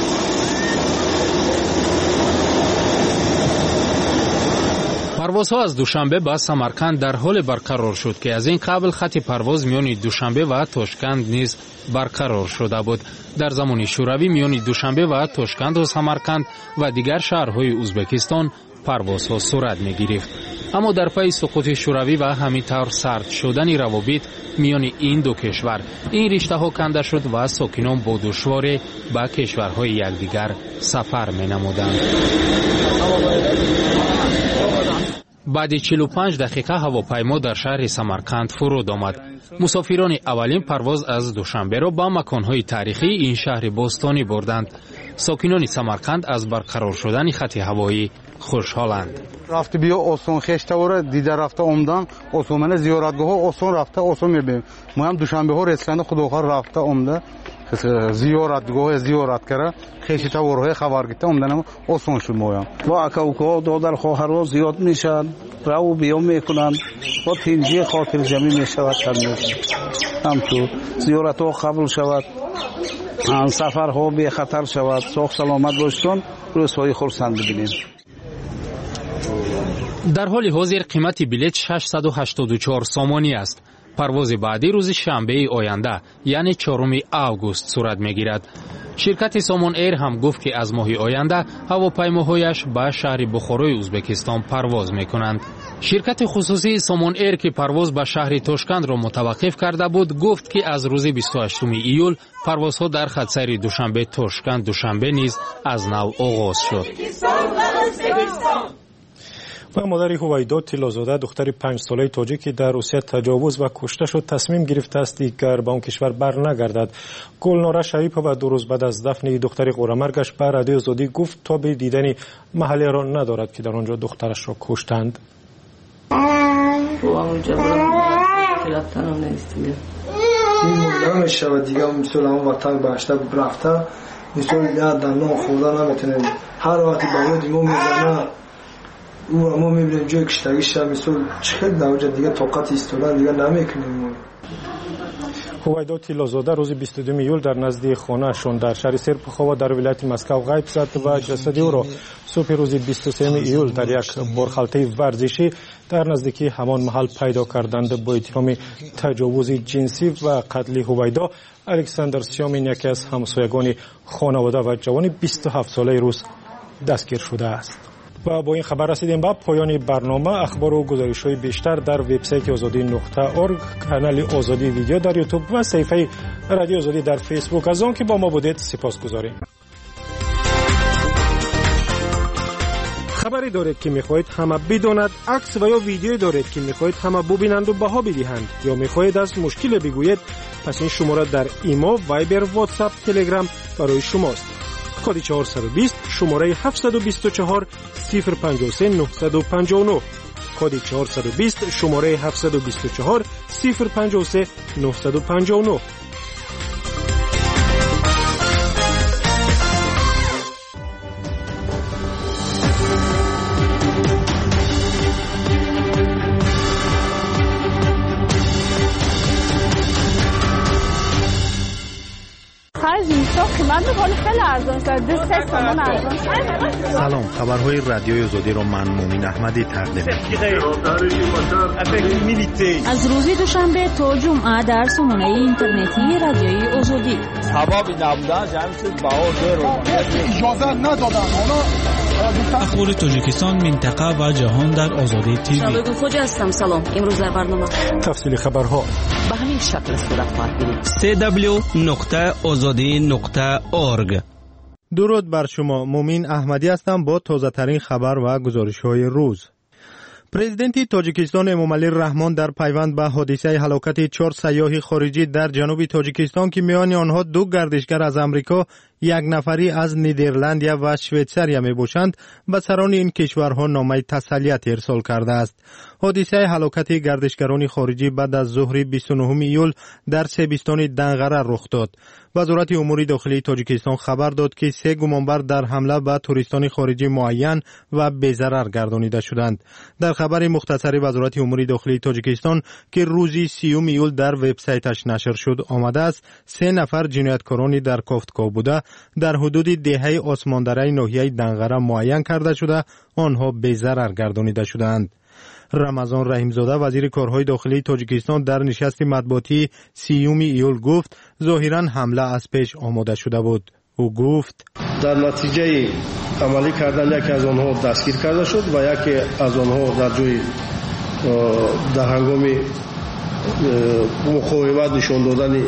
پروازها از دوشنبه به سمرقند در حال برقرار شد که از این قبل خط پرواز میان دوشنبه و تاشکند نیز برقرار شده بود. در زمان شوروی میان دوشنبه و تاشکند و سمرقند و دیگر شهرهای ازبکستان پروازها صورت می‌گرفت. اما در پی سقوط شوروی و همینطور سرد شدن روابط میان این دو کشور این رشته ها کنده شد و ساکنان با دشواری به کشورهای یکدیگر سفر می‌نمودند. بعد چهل و پنج دقیقه هواپیما در شهر سمرقند فرود آمد. مسافران اولین پرواز از دوشنبه را به مکانهای تاریخی این شهر باستانی بردند. ساکنان سمرقند از برقرار شدن خط هوایی خوشحالند. رفت بیا آسان خشته وره دیده رفته عمدان آسان من زیارتگاه ها آسان رفته آسان میبینیم. ما هم دوشنبه ها رسلند خداخواه رفته عمده زیارتگاه زیارت کرده خیلی تورهای خبر گرفته عمدن آسان شد. ما هم با اکاوکا دادر خواهرها زیاد میشن رو بیام میکنن با تنجیه خاطر جمعی میشود هم تو زیارت ها قبول شود سفرها بی خطر شود ساخ سلامت باشتون روزهای خورسند ببینیم. در حال حاضر قیمت بلیط ششصد و هشتاد و چهار سامانی است. پرواز بعدی روز شنبه آینده یعنی چهارم آگوست صورت میگیرد. شرکت سامان ایر هم گفت که از ماه آینده هواپیماهایش به شهر بخارای ازبکستان پرواز میکنند. شرکت خصوصی سامان ایر که پرواز به شهر تاشکند را متوقف کرده بود گفت که از روز بیست و هشتم ایول پروازها در خطسیر دوشنبه تاشکند دوشنبه نیز از نو آغاز شد. و مادر هویدا تیلازاده دختر پنج ساله تاجیکی در روسیه تجاوز و کشته شد تصمیم گرفته است دیگر به آن کشور برنگردد. گلناره شریف و دو روز بعد از دفن دختر قورمرگش به رادیو آزادی گفت تا به دیدن محله را ندارد که در آنجا دخترش را کشتند. نمیشه دیگه مثل همون وطن باشته رفته مثل یاد در نام خدا نمیتونه هر وقتی با یاد ما میزنه او ما میبینیم جای کشتگیش هم مثل چقدر نوجه دیگه طاقت ایستادن دیگه نمیکنیم. هویدا تیلازاده روز بیست و دو ایول در نزد خانه‌شان در شهر سرپخوا در ولایت مسکو غیب شد و جسد او را صبح روز بیست و سوم ایول در یک برخالته ورزشی در نزدیکی همان محل پیدا کردند. با اتهام تجاوز جنسی و قتل هویدا الکساندر سیامین یکی از همسایگان خانواده و جوان بیست و هفت ساله روس دستگیر شده است. و با این خبر رسیدیم به پایان برنامه. اخبار و گزارش‌های بیشتر در وبسایت آزادی نقطه اورگ، کانال آزادی ویدیو در یوتیوب و صفحه رادیو آزادی در فیسبوک. از آن که با ما بودید سپاسگزاریم. خبری دارید که می‌خواهید همه بداند، عکس و یا ویدیو دارید که می‌خواهید همه ببینند و بها بدهند، یا می‌خواهید از مشکل بگویید، پس این شماره در ایمو، وایبر، واتساپ، تلگرام برای شماست. کد چهارصد و بیست شماره هفتصد و بیست و چهار صفر پنجاه و سه نهصد و پنجاه و نه کد چهارصد و بیست شماره هفتصد و بیست و چهار صفر پنجاه و سه نهصد و پنجاه و نه. سلام، خبرهای رادیوی آزادی را من مومین احمدی تقدیم می‌کنم. از روز دوشنبه تا جمعه در سامانه اینترنتی رادیوی آزادی. سبب نبودن جمع چیز بهار رو اجازه ندادن. اخبار تاجیکستان، منطقه و جهان در آزادی تیوی. شبگون خوجا هستم. سلام. امروز در برنامه تفصیل خبرها به همین شکل صورت خواهد گرفت. سی دبلیو نقطه آزادی نقطه اورگ. درود بر شما، مومین احمدی هستم با تازه ترین خبر و گزارش های روز. پرزیدنت تاجیکستان امامعلی رحمان در پیوند به حادثه هلاکت چهار سیاح خارجی در جنوب تاجیکستان که میان آنها دو گردشگر از امریکا، یک نفری از نیدرلندیا و شویتزاریا می باشند، به سران این کشورها نامه تسلیت ارسال کرده است. حادثه هلاکت گردشگران خارجی بعد از ظهر بیست و نهم ایول در سیبستان دنغره رخ داد. وزارت امور داخلی تاجیکستان خبر داد که سه گمانبر در حمله به توریستان خارجی معین و بی‌ضرر گردانیده شدند. در خبر مختصری وزارت امور داخلی تاجیکستان که روزی سیوم ایول در وبسایتش نشر شد آمده است، سه نفر جنایتکارانی در کافتکا بوده در حدود دهه آسماندره ناحیه دنغره معین کرده شده آنها بی‌ضرر گردانیده شدند. رمضان رحیمزاده وزیر کارهای داخلی تاجیکستان در نشست مطبوعاتی سیوم ایول گفت ظاهرا حمله از پیش آماده شده بود. او گفت در نتیجه عملی کردن یکی از آنها دستگیر کرده شد و یکی از آنها در جای در هنگام مقاومت نشان دادن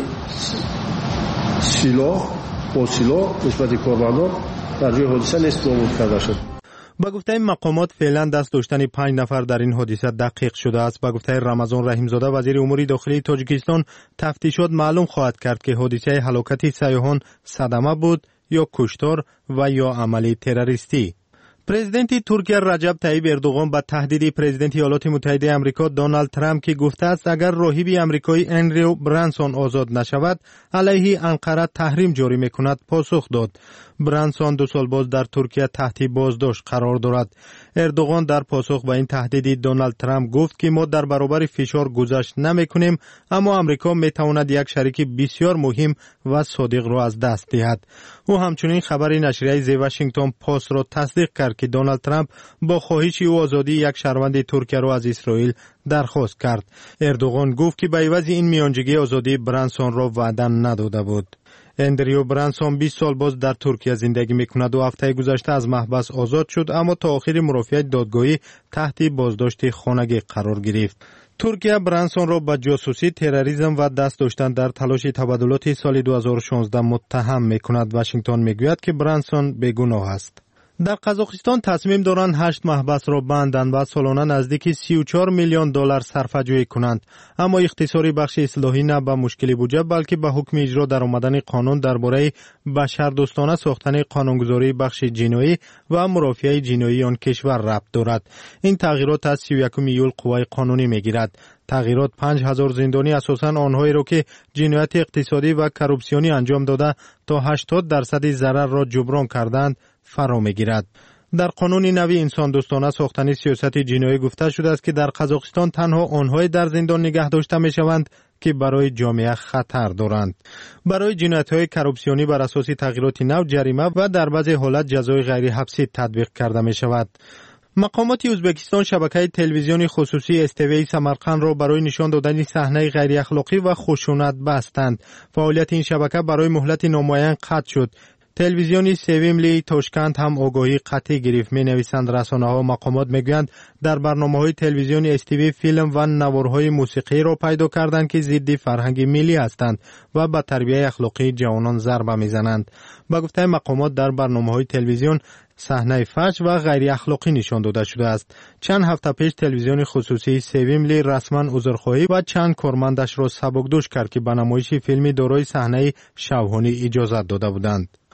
سلاح با سلاح نسبت کارمندان در جای حادثه نیست نابود کرده شد. با گفته مقامات فعلا دست داشتن پنج نفر در این حادثه دقیق شده است. با گفته رمضان رحیمزاده وزیر امور داخلی تاجیکستان تفتیشات معلوم خواهد کرد که حادثه هلاکت سیاحان صدمه بود یا کشتار و یا عمل تروریستی. پرزیدنت ترکیه رجب طیب اردوغان به تهدید پرزیدنت ایالات متحده آمریکا دونالد ترامپ که گفته است اگر راهب آمریکایی اندریو برانسون آزاد نشود علیه انقره تحریم جاری میکند پاسخ داد. برانسون دو سال باز در ترکیه تحت بازداشت قرار دارد. اردوغان در پاسخ به این تهدید دونالد ترامپ گفت که ما در برابر فشار گذشت نمیکنیم، اما آمریکا میتواند یک شریک بسیار مهم و صادق را از دست دهد. او همچنین خبر نشریه زی واشنگتن پست را تصدیق کرد که دونالد ترامپ با خواهش او آزادی یک شهروند ترکیه را از اسرائیل درخواست کرد. اردوغان گفت که به عوض این میانجیگی آزادی برانسون را وعده نداده بود. اندریو برانسون بیست سال باز در ترکیه زندگی میکند و هفته گذشته از محبس آزاد شد، اما تا آخر مرافعه دادگاهی تحت بازداشت خانگی قرار گرفت. ترکیه برانسون را به جاسوسی، تروریسم و دست داشتن در تلاش تبادلات سال دو هزار و شانزده متهم میکند. واشنگتن میگوید که برانسون بیگناه است. در قزاقستان تصمیم دارند هشت محبس را بندند و سالانه نزدیک سی و چهار میلیون دلار صرفه‌جویی کنند، اما اختصاری بخش اصلاحی نه به مشکل بودجه بلکه به حکم اجرا در آمدن قانون درباره بشردوستانه ساختن قانونگذاری بخش جنایی و مرافعه جنایی آن کشور ربط دارد. این تغییرات از سی و یکم ایول قوه قانونی میگیرد. تغییرات پنج هزار زندانی اساساً آنهایی را که جنایت اقتصادی و کروپسیونی انجام داده تا هشتاد درصد ضرر را جبران کردند فرا میگیرد. در قانون نوی انسان دوستانه ساختن سیاست جنایی گفته شده است که در قزاقستان تنها آنهایی در زندان نگه داشته می شوند که برای جامعه خطر دارند. برای جنایت‌های کروپسیونی بر اساس تغییرات نو جریمه و در بعضی حالات جزای غیر حبسی تطبیق کرده می شود. مقامات ازبکستان شبکه تلویزیونی خصوصی اس تی وی سمرقند را برای نشان دادن صحنه غیر اخلاقی و خشونت بستند. فعالیت این شبکه برای مهلت نامعین قطع شد. تلویزیونی سویملی توشکند هم آگاهی قطعی گرفت. می نویسند رسانه‌ها مقامات میگویند در برنامه‌های تلویزیونی اس تی وی فیلم و نوارهای موسیقی را پیدا کردند که ضد فرهنگ ملی هستند و به تربیت اخلاقی جوانان ضربه میزنند. با گفته مقامات در برنامه‌های تلویزیون صحنه فحش و غیر اخلاقی نشان داده شده است. چند هفته پیش تلویزیون خصوصی سویملی رسما عذرخواهی و چند کارمندش را سبکدوش کرد که به نمایش فیلمی دارای صحنه شوهانی اجازه داده بودند.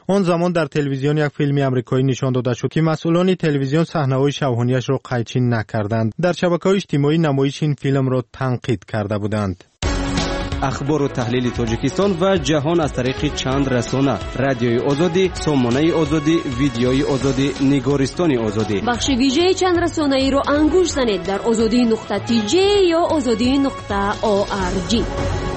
آن زمان در تلویزیون یک فیلم آمریکایی نشان داده شد که مسئولان تلویزیون صحنه‌های شبانه‌ایش را قیچی نکردند. در شبکه‌های اجتماعی نمایش این فیلم را تنقید کرده بودند. اخبار و تحلیل تاجیکستان و جهان از طریق چند رسانه: رادیوی آزادی، سامانه آزادی، ویدیوی آزادی، نگارستان آزادی. بخش ویژه چند رسانه‌ای رو انگوش زنید در آزادی نقطه تی جی یا آزادی نقطه او آر جی.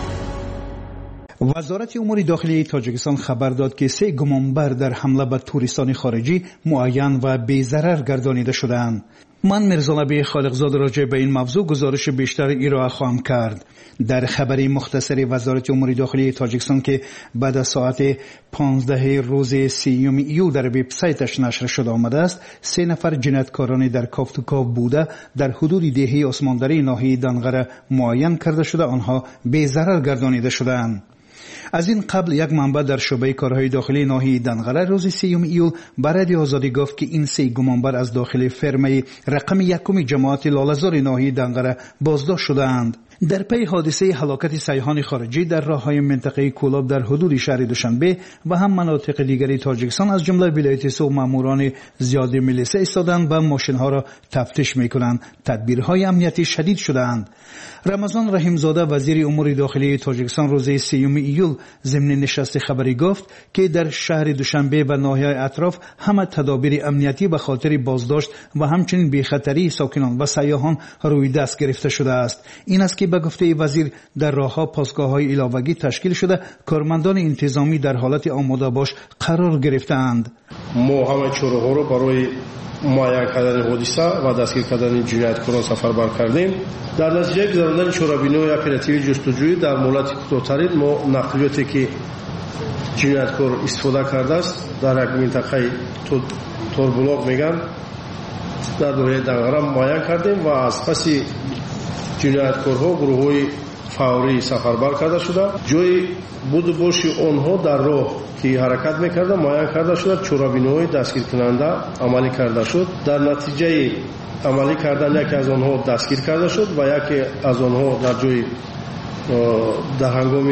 وزارت امور داخلی تاجیکستان خبر داد که سه گمانبر در حمله به توریستان خارجی معین و بی‌ضرر گردانیده شدند. من میرزا نبی خالقزاد راجع به این موضوع گزارش بیشتر ارائه خواهم کرد. در خبری مختصری وزارت امور داخلی تاجیکستان که بعد از ساعت پانزده روز سیوم ایول در وبسایتش نشر شده آمده است، سه نفر جنایتکاران در کافتوکاو بوده در حدود دهه عثماندری ناحیه دنغره معین کرده شده آنها بی‌ضرر گردانیده شدند. از این قبل یک منبع در شعبه کارهای داخلی ناحیه دنغره روز سیوم ایول برای آزادی گفت که این سه گمانبر از داخل فرمه رقم یکم جماعت لاله‌زار ناحیه دنغره بازداشت شدند. در پی حادثه هلاکت سیاحان خارجی در راههای منطقه کولاب در حدود شهر دوشنبه و هم مناطق دیگری تاجیکستان از جمله ولایت سوق ماموران زیاد ملیسه ایستادند و ماشین‌ها را تفتیش می‌کنند. تدبیرهای امنیتی شدید شدند. رمضان رحیمزاده وزیر امور داخلی تاجیکستان روز سیوم ایول ضمن نشست خبری گفت که در شهر دوشنبه و ناحیه‌های اطراف همه تدابیر امنیتی به خاطر بازداشت و همچنین بی‌خطری ساکنان و سیاحان روی دست گرفته شده است. این است که به گفته وزیر در راه‌ها پاسگاه‌های علاوه‌ای تشکیل شده، کارمندان انتظامی در حالت آماده باش قرار گرفتند. ما همه چوره‌ها رو برای معین کردن حادثه و دستگیر کردن جنایتکاران سفربر کردیم. در نتیجه گذراندن چورابینی اپراتیو جستجویی در مدت کوتاه‌ترین ما نقلیاتی که جنایتکار استفاده کرده است در یک منطقه توربلاق میگن در دوره دنغره معین کردیم و از پس جنایتکارها گروه‌های فوری سفربر کرده شده. جای بود باشی آنها در راه که حرکت میکرده معین کرده شده، چورابینی‌های دستگیر کننده عملی کرده شد. در نتیجه عملی کردن یکی از آنها دستگیر کرده شد و یکی از آنها در جای در هنگام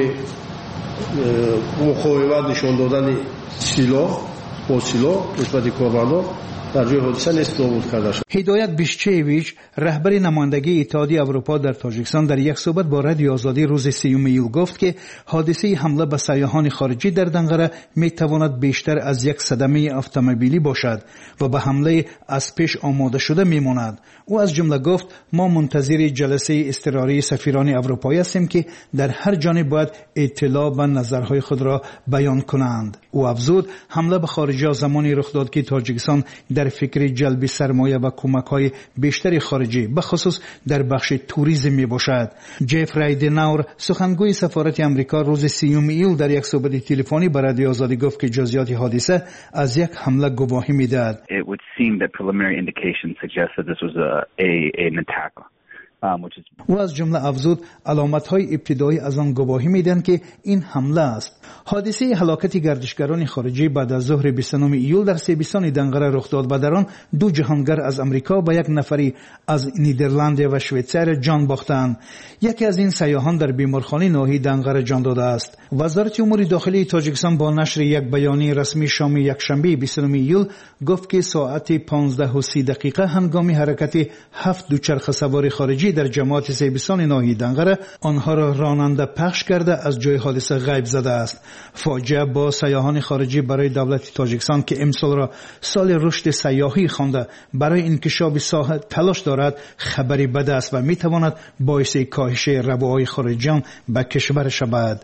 مقاومت نشان دادن سلاح با سلاح نسبت کارمندان در جای حادثه نیست نابود کرده شد. هدایت بیشچیویچ رهبر نمایندگی اتحادیه اروپا در تاجیکستان در یک صحبت با رادیو آزادی روز سیوم ایول گفت که حادثه حمله به سیاحان خارجی در دنغره میتواند بیشتر از یک صدمه اتومبیلی باشد و به حمله از پیش آماده شده میماند. او از جمله گفت ما منتظر جلسه اضطراری سفیران اروپایی هستیم که در هر جانب باید اطلاع و نظرهای خود را بیان کنند. او افزود حمله به خارجی زمانی رخ داد که تاجیکستان در فکر جلب سرمایه و کمک‌های بیشتر خارجی به خصوص در بخش توریسم میباشد. جف رایدناور سخنگوی سفارت آمریکا روز سیوم ایول در یک صحبت تلفنی با رادیو آزادی گفت که جزئیات حادثه از یک حمله گواهی میدهد. It would seem that preliminary indications suggest that this was a, a an attack. و از جمله افزود علامت‌های ابتدایی از آن گواهی میدن که این حمله است. حادثه هلاکت گردشگران خارجی بعد از ظهر بیست و نهم ایول در سیبستان دنغره رخ داد و در آن دو جهانگر از امریکا و یک نفری از نیدرلند و شویتزر جان باختند. یکی از این سیاحان در بیمارخانه ناحیه دنغره جان داده است. وزارت امور داخلی تاجیکستان با نشر یک بیانیه رسمی شام یکشنبه بیست و نهم ایول گفت که ساعت پانزده و سی دقیقه هنگام حرکت هفت دوچرخه سوار خارجی در جماعت سیبستان ناحیه دنغره آنها را راننده پخش کرده از جای حادثه غیب زده است. فاجعه با سیاحان خارجی برای دولت تاجیکستان که امسال را سال رشد سیاحی خوانده برای انکشاف ساحه تلاش دارد خبری بد است و میتواند باعث کاهش روابط خارجیان به کشور شود.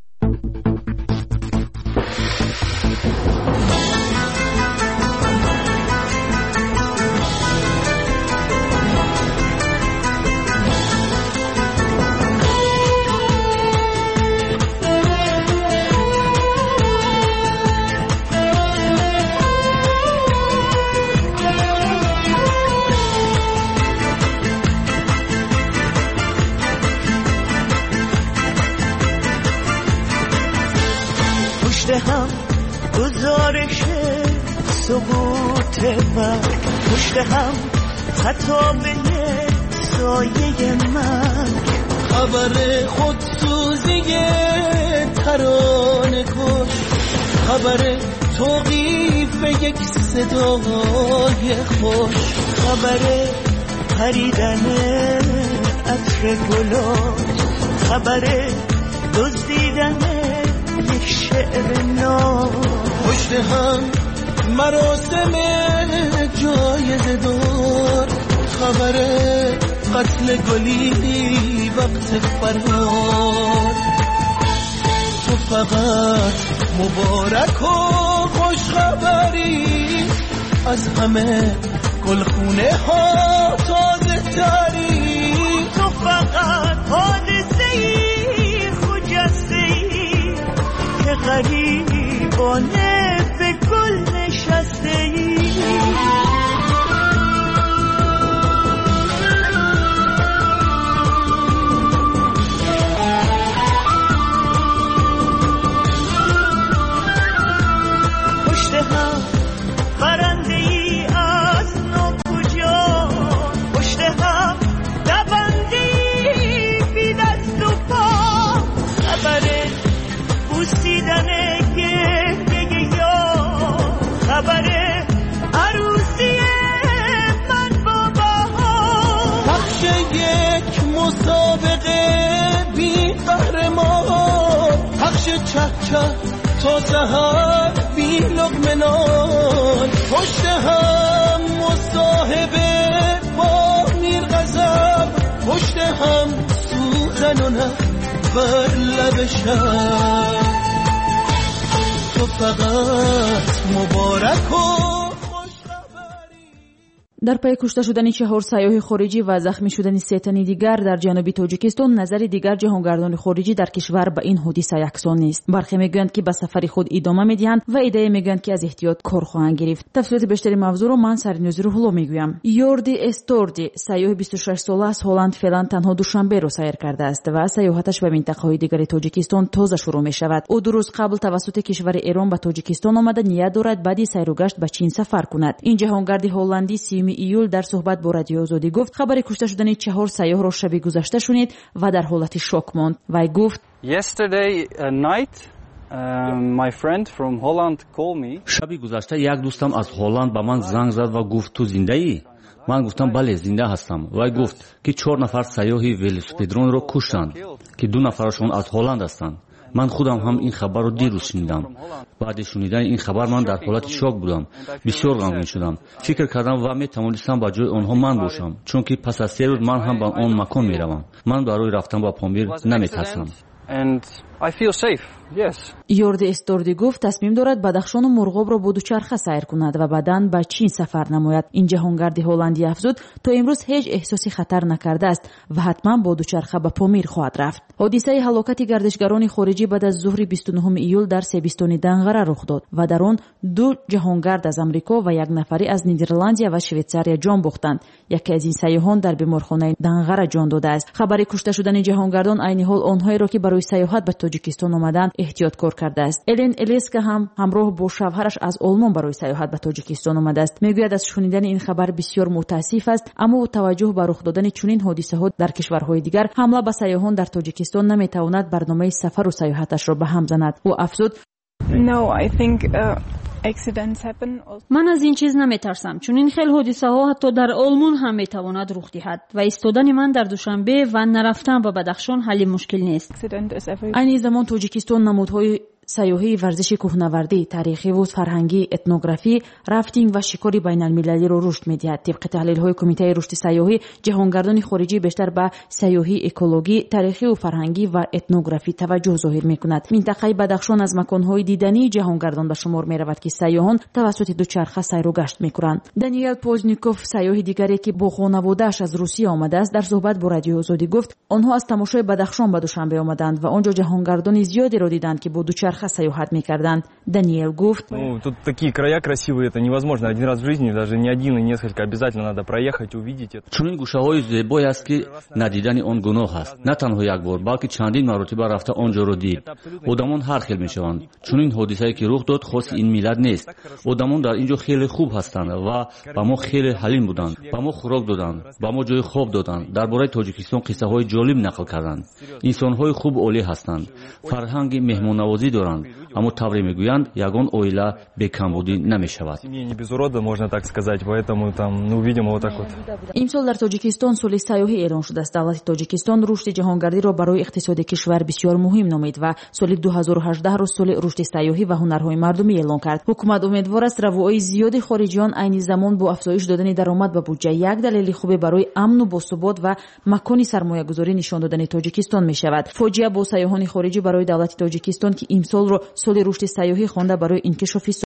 هم گزارش سقوط من، پشت هم خطابه سایه من، خبر خودسوزی ترانه کش، خبر توقیف یک صدای خوش، خبر پریدن عطر گلات، خبر دزدیدن یک شعر نو. پشت هم مراسم جایزه دار، خبر قتل گلی وقت فرار. تو فقط مبارک و خوش خبری، از همه گلخونه ها تازه تری. تو فقط حادثه ای خجسته ای که غریبانه به گل نشسته ای. پشت هم برنده ای از نو کجا، پشت هم دونده ای بی دست و پا. خبر بوسیدن گریه یا خبر عروسی من با بها. پخش یک مسابقه بی قهرمان، پخش چک چک تا سحر بی لقمه نان. پشت هم مصاحبه با میر غضب، پشت هم سوزن و نه بر لب شب. تو فقط مبارک و در پی کشته شدن چهار سیاح خارجی و زخمی شدن سه تن دیگر در جنوب تاجیکستان، نظر دیگر جهانگردان خارجی در کشور به این حادثه یکسان نیست. برخی میگویند که به سفر خود ادامه میدهند و ایده میگویند که از احتیاط کار خواهند گرفت. تفصیلات بیشتری موضوع را من سرینوزی روحلو میگویم. یوردی استوردی سیاح بیست و شش ساله از هلند فعلا تنها دوشنبه را سیر کرده است و سیاحتش به منطقه‌های دیگر تاجیکستان تازه شروع میشود. او دو روز قبل توسط کشور ایران به تاجیکستان آمده نیت دارد بعدی سیر و گشت به چین سفر کند. این جهانگرد هلندی سیوم ایول در صحبت با رادیو آزادی گفت خبر کشته شدن چهار سیاح را شب گذشته شنید و در حالت شوک ماند. وی گفت Yesterday night my friend from Holland called me. شب گذشته یک دوستم از هلند به من زنگ زد و گفت تو زنده ای؟ من گفتم بله زنده هستم. وی گفت که چهار نفر سیاح ولوسپدرون را کشتند که دو نفرشون از هلند هستند. من خودم هم این خبر رو دیروز شنیدم. بعد شنیدن این خبر من در حالت شوک بودم. بسیار غمگین شدم. فکر کردم و می توانستم با جای آنها من باشم، چون که پس از سه روز من هم به آن مکان می روم. من برای رفتن با پامیر نمی ترسم. And I feel safe. Yes. یورد استوردی گفت تصمیم دارد بدخشان و مرغاب را با دوچرخه سیر کند و بعداً به چین سفر نماید. این جهانگرد هلندی افزود تا امروز هیچ احساسی خطر نکرده است و حتما با دوچرخه به پامیر خواهد رفت. حادثه هلاکت گردشگران خارجی بعد از ظهر بیست و نهم ایول در سیبستان دنغره رخ داد و در آن دو جهانگرد از آمریکا و یک نفری از نیدرلندیا و شویتزاریا جان باختند. یکی از این سیاحان در بیمارخانه دنغره جان داده است. خبر کشته شدن جهانگردان عین حال آنهایی را که برای سیاحت به تاجیکستان آمدند احتیاط کار کرده است. الین الیسکا هم همراه با شوهرش از آلمان برای سیاحت به تاجیکستان آمده است. میگوید از شنیدن این خبر بسیار متاسف است، اما با توجه به رخ دادن چنین حادثه‌ها در کشورهای دیگر حمله به سیاحان در تاجیکستان نمیتواند برنامه سفر و سیاحتش را به هم زند. او افزود No, I think uh... من از این چیز نمیترسم، چون این خیلی حادثه ها حتی در آلمان هم میتواند رخ دهد و ایستادن من در دوشنبه و نرفتن به بدخشان حل مشکل نیست. این زمان تاجیکستان نمودهای سیاحی، ورزش کوهنوردی، تاریخی و فرهنگی، اتنوگرافی، رافتینگ و شکار بین المللی را رشد می‌دهد. طبق تحلیل‌های کمیته رشد سیاحی، جهانگردان خارجی بیشتر به سیاحی اکولوژی، تاریخی و فرهنگی و اتنوگرافی توجه ظاهر می‌کند. منطقه بدخشان از مکان‌های دیدنی جهانگردان به شمار می‌رود که سیاحان توسط دوچرخه سیر و گشت می‌کنند. دانیل پوزنیکوف، سیاح دیگری که با خانواده‌اش از روسیه آمده است، در صحبت با رادیو آزادی گفت آنها از تماشای بدخشان به دوشنبه آمدند و آنجا جهانگردان زیادی را دیدند که با دوچرخه سیاحت می‌کردند. دانیل گفت Ну, тут такие края красивые, это невозможно один раз в жизни, даже не один и несколько, обязательно надо проехать, увидеть это. چون این گوشه‌های زیبایی است که ندیدن آن گناه است. نه تنها یک بار، بلکه چندین مرتبه رفته آنجا را دید. آدمان هر خیل میشوند. چون این حادثه‌ای که رخ داد خاص این ملت نیست. آدمان در اینجا خیلی خوب هستند و با ما خیلی حلیم بودند. با ما خوراک دادند، با ما جای خواب دادند. درباره تاجیکستان قصه‌های جالب نقل کردند. انسان‌های خوب و عالی هستند. فرهنگ مهمان‌نوازی دارند. доранд, аммо тавре мегӯянд ягон оила бекамбудӣ намешавад. имсол дар тоҷикистон соли сайёҳӣ эълон шудааст. давлати тоҷикистон рушди ҷаҳонгардиро барои иқтисоди кишвар бисёр муҳим номид ва соли ду ҳазору ҳаждаҳро соли рушди сайёҳӣ ва ҳунарҳои мардумӣ эълон кард. ҳукумат умедвор аст равои зиёди хориҷиён айни замон бо афзоиш додани даромад ба буҷа як далели хубе барои амну босубот ва макони сармоягузорӣ нишон додани тоҷикистон мешавад. фоҷиа бо сайёҳони хориҷӣ барои давлати тоҷикистон ки имсолро соли рушди сайёҳӣ хонда барои инкишофи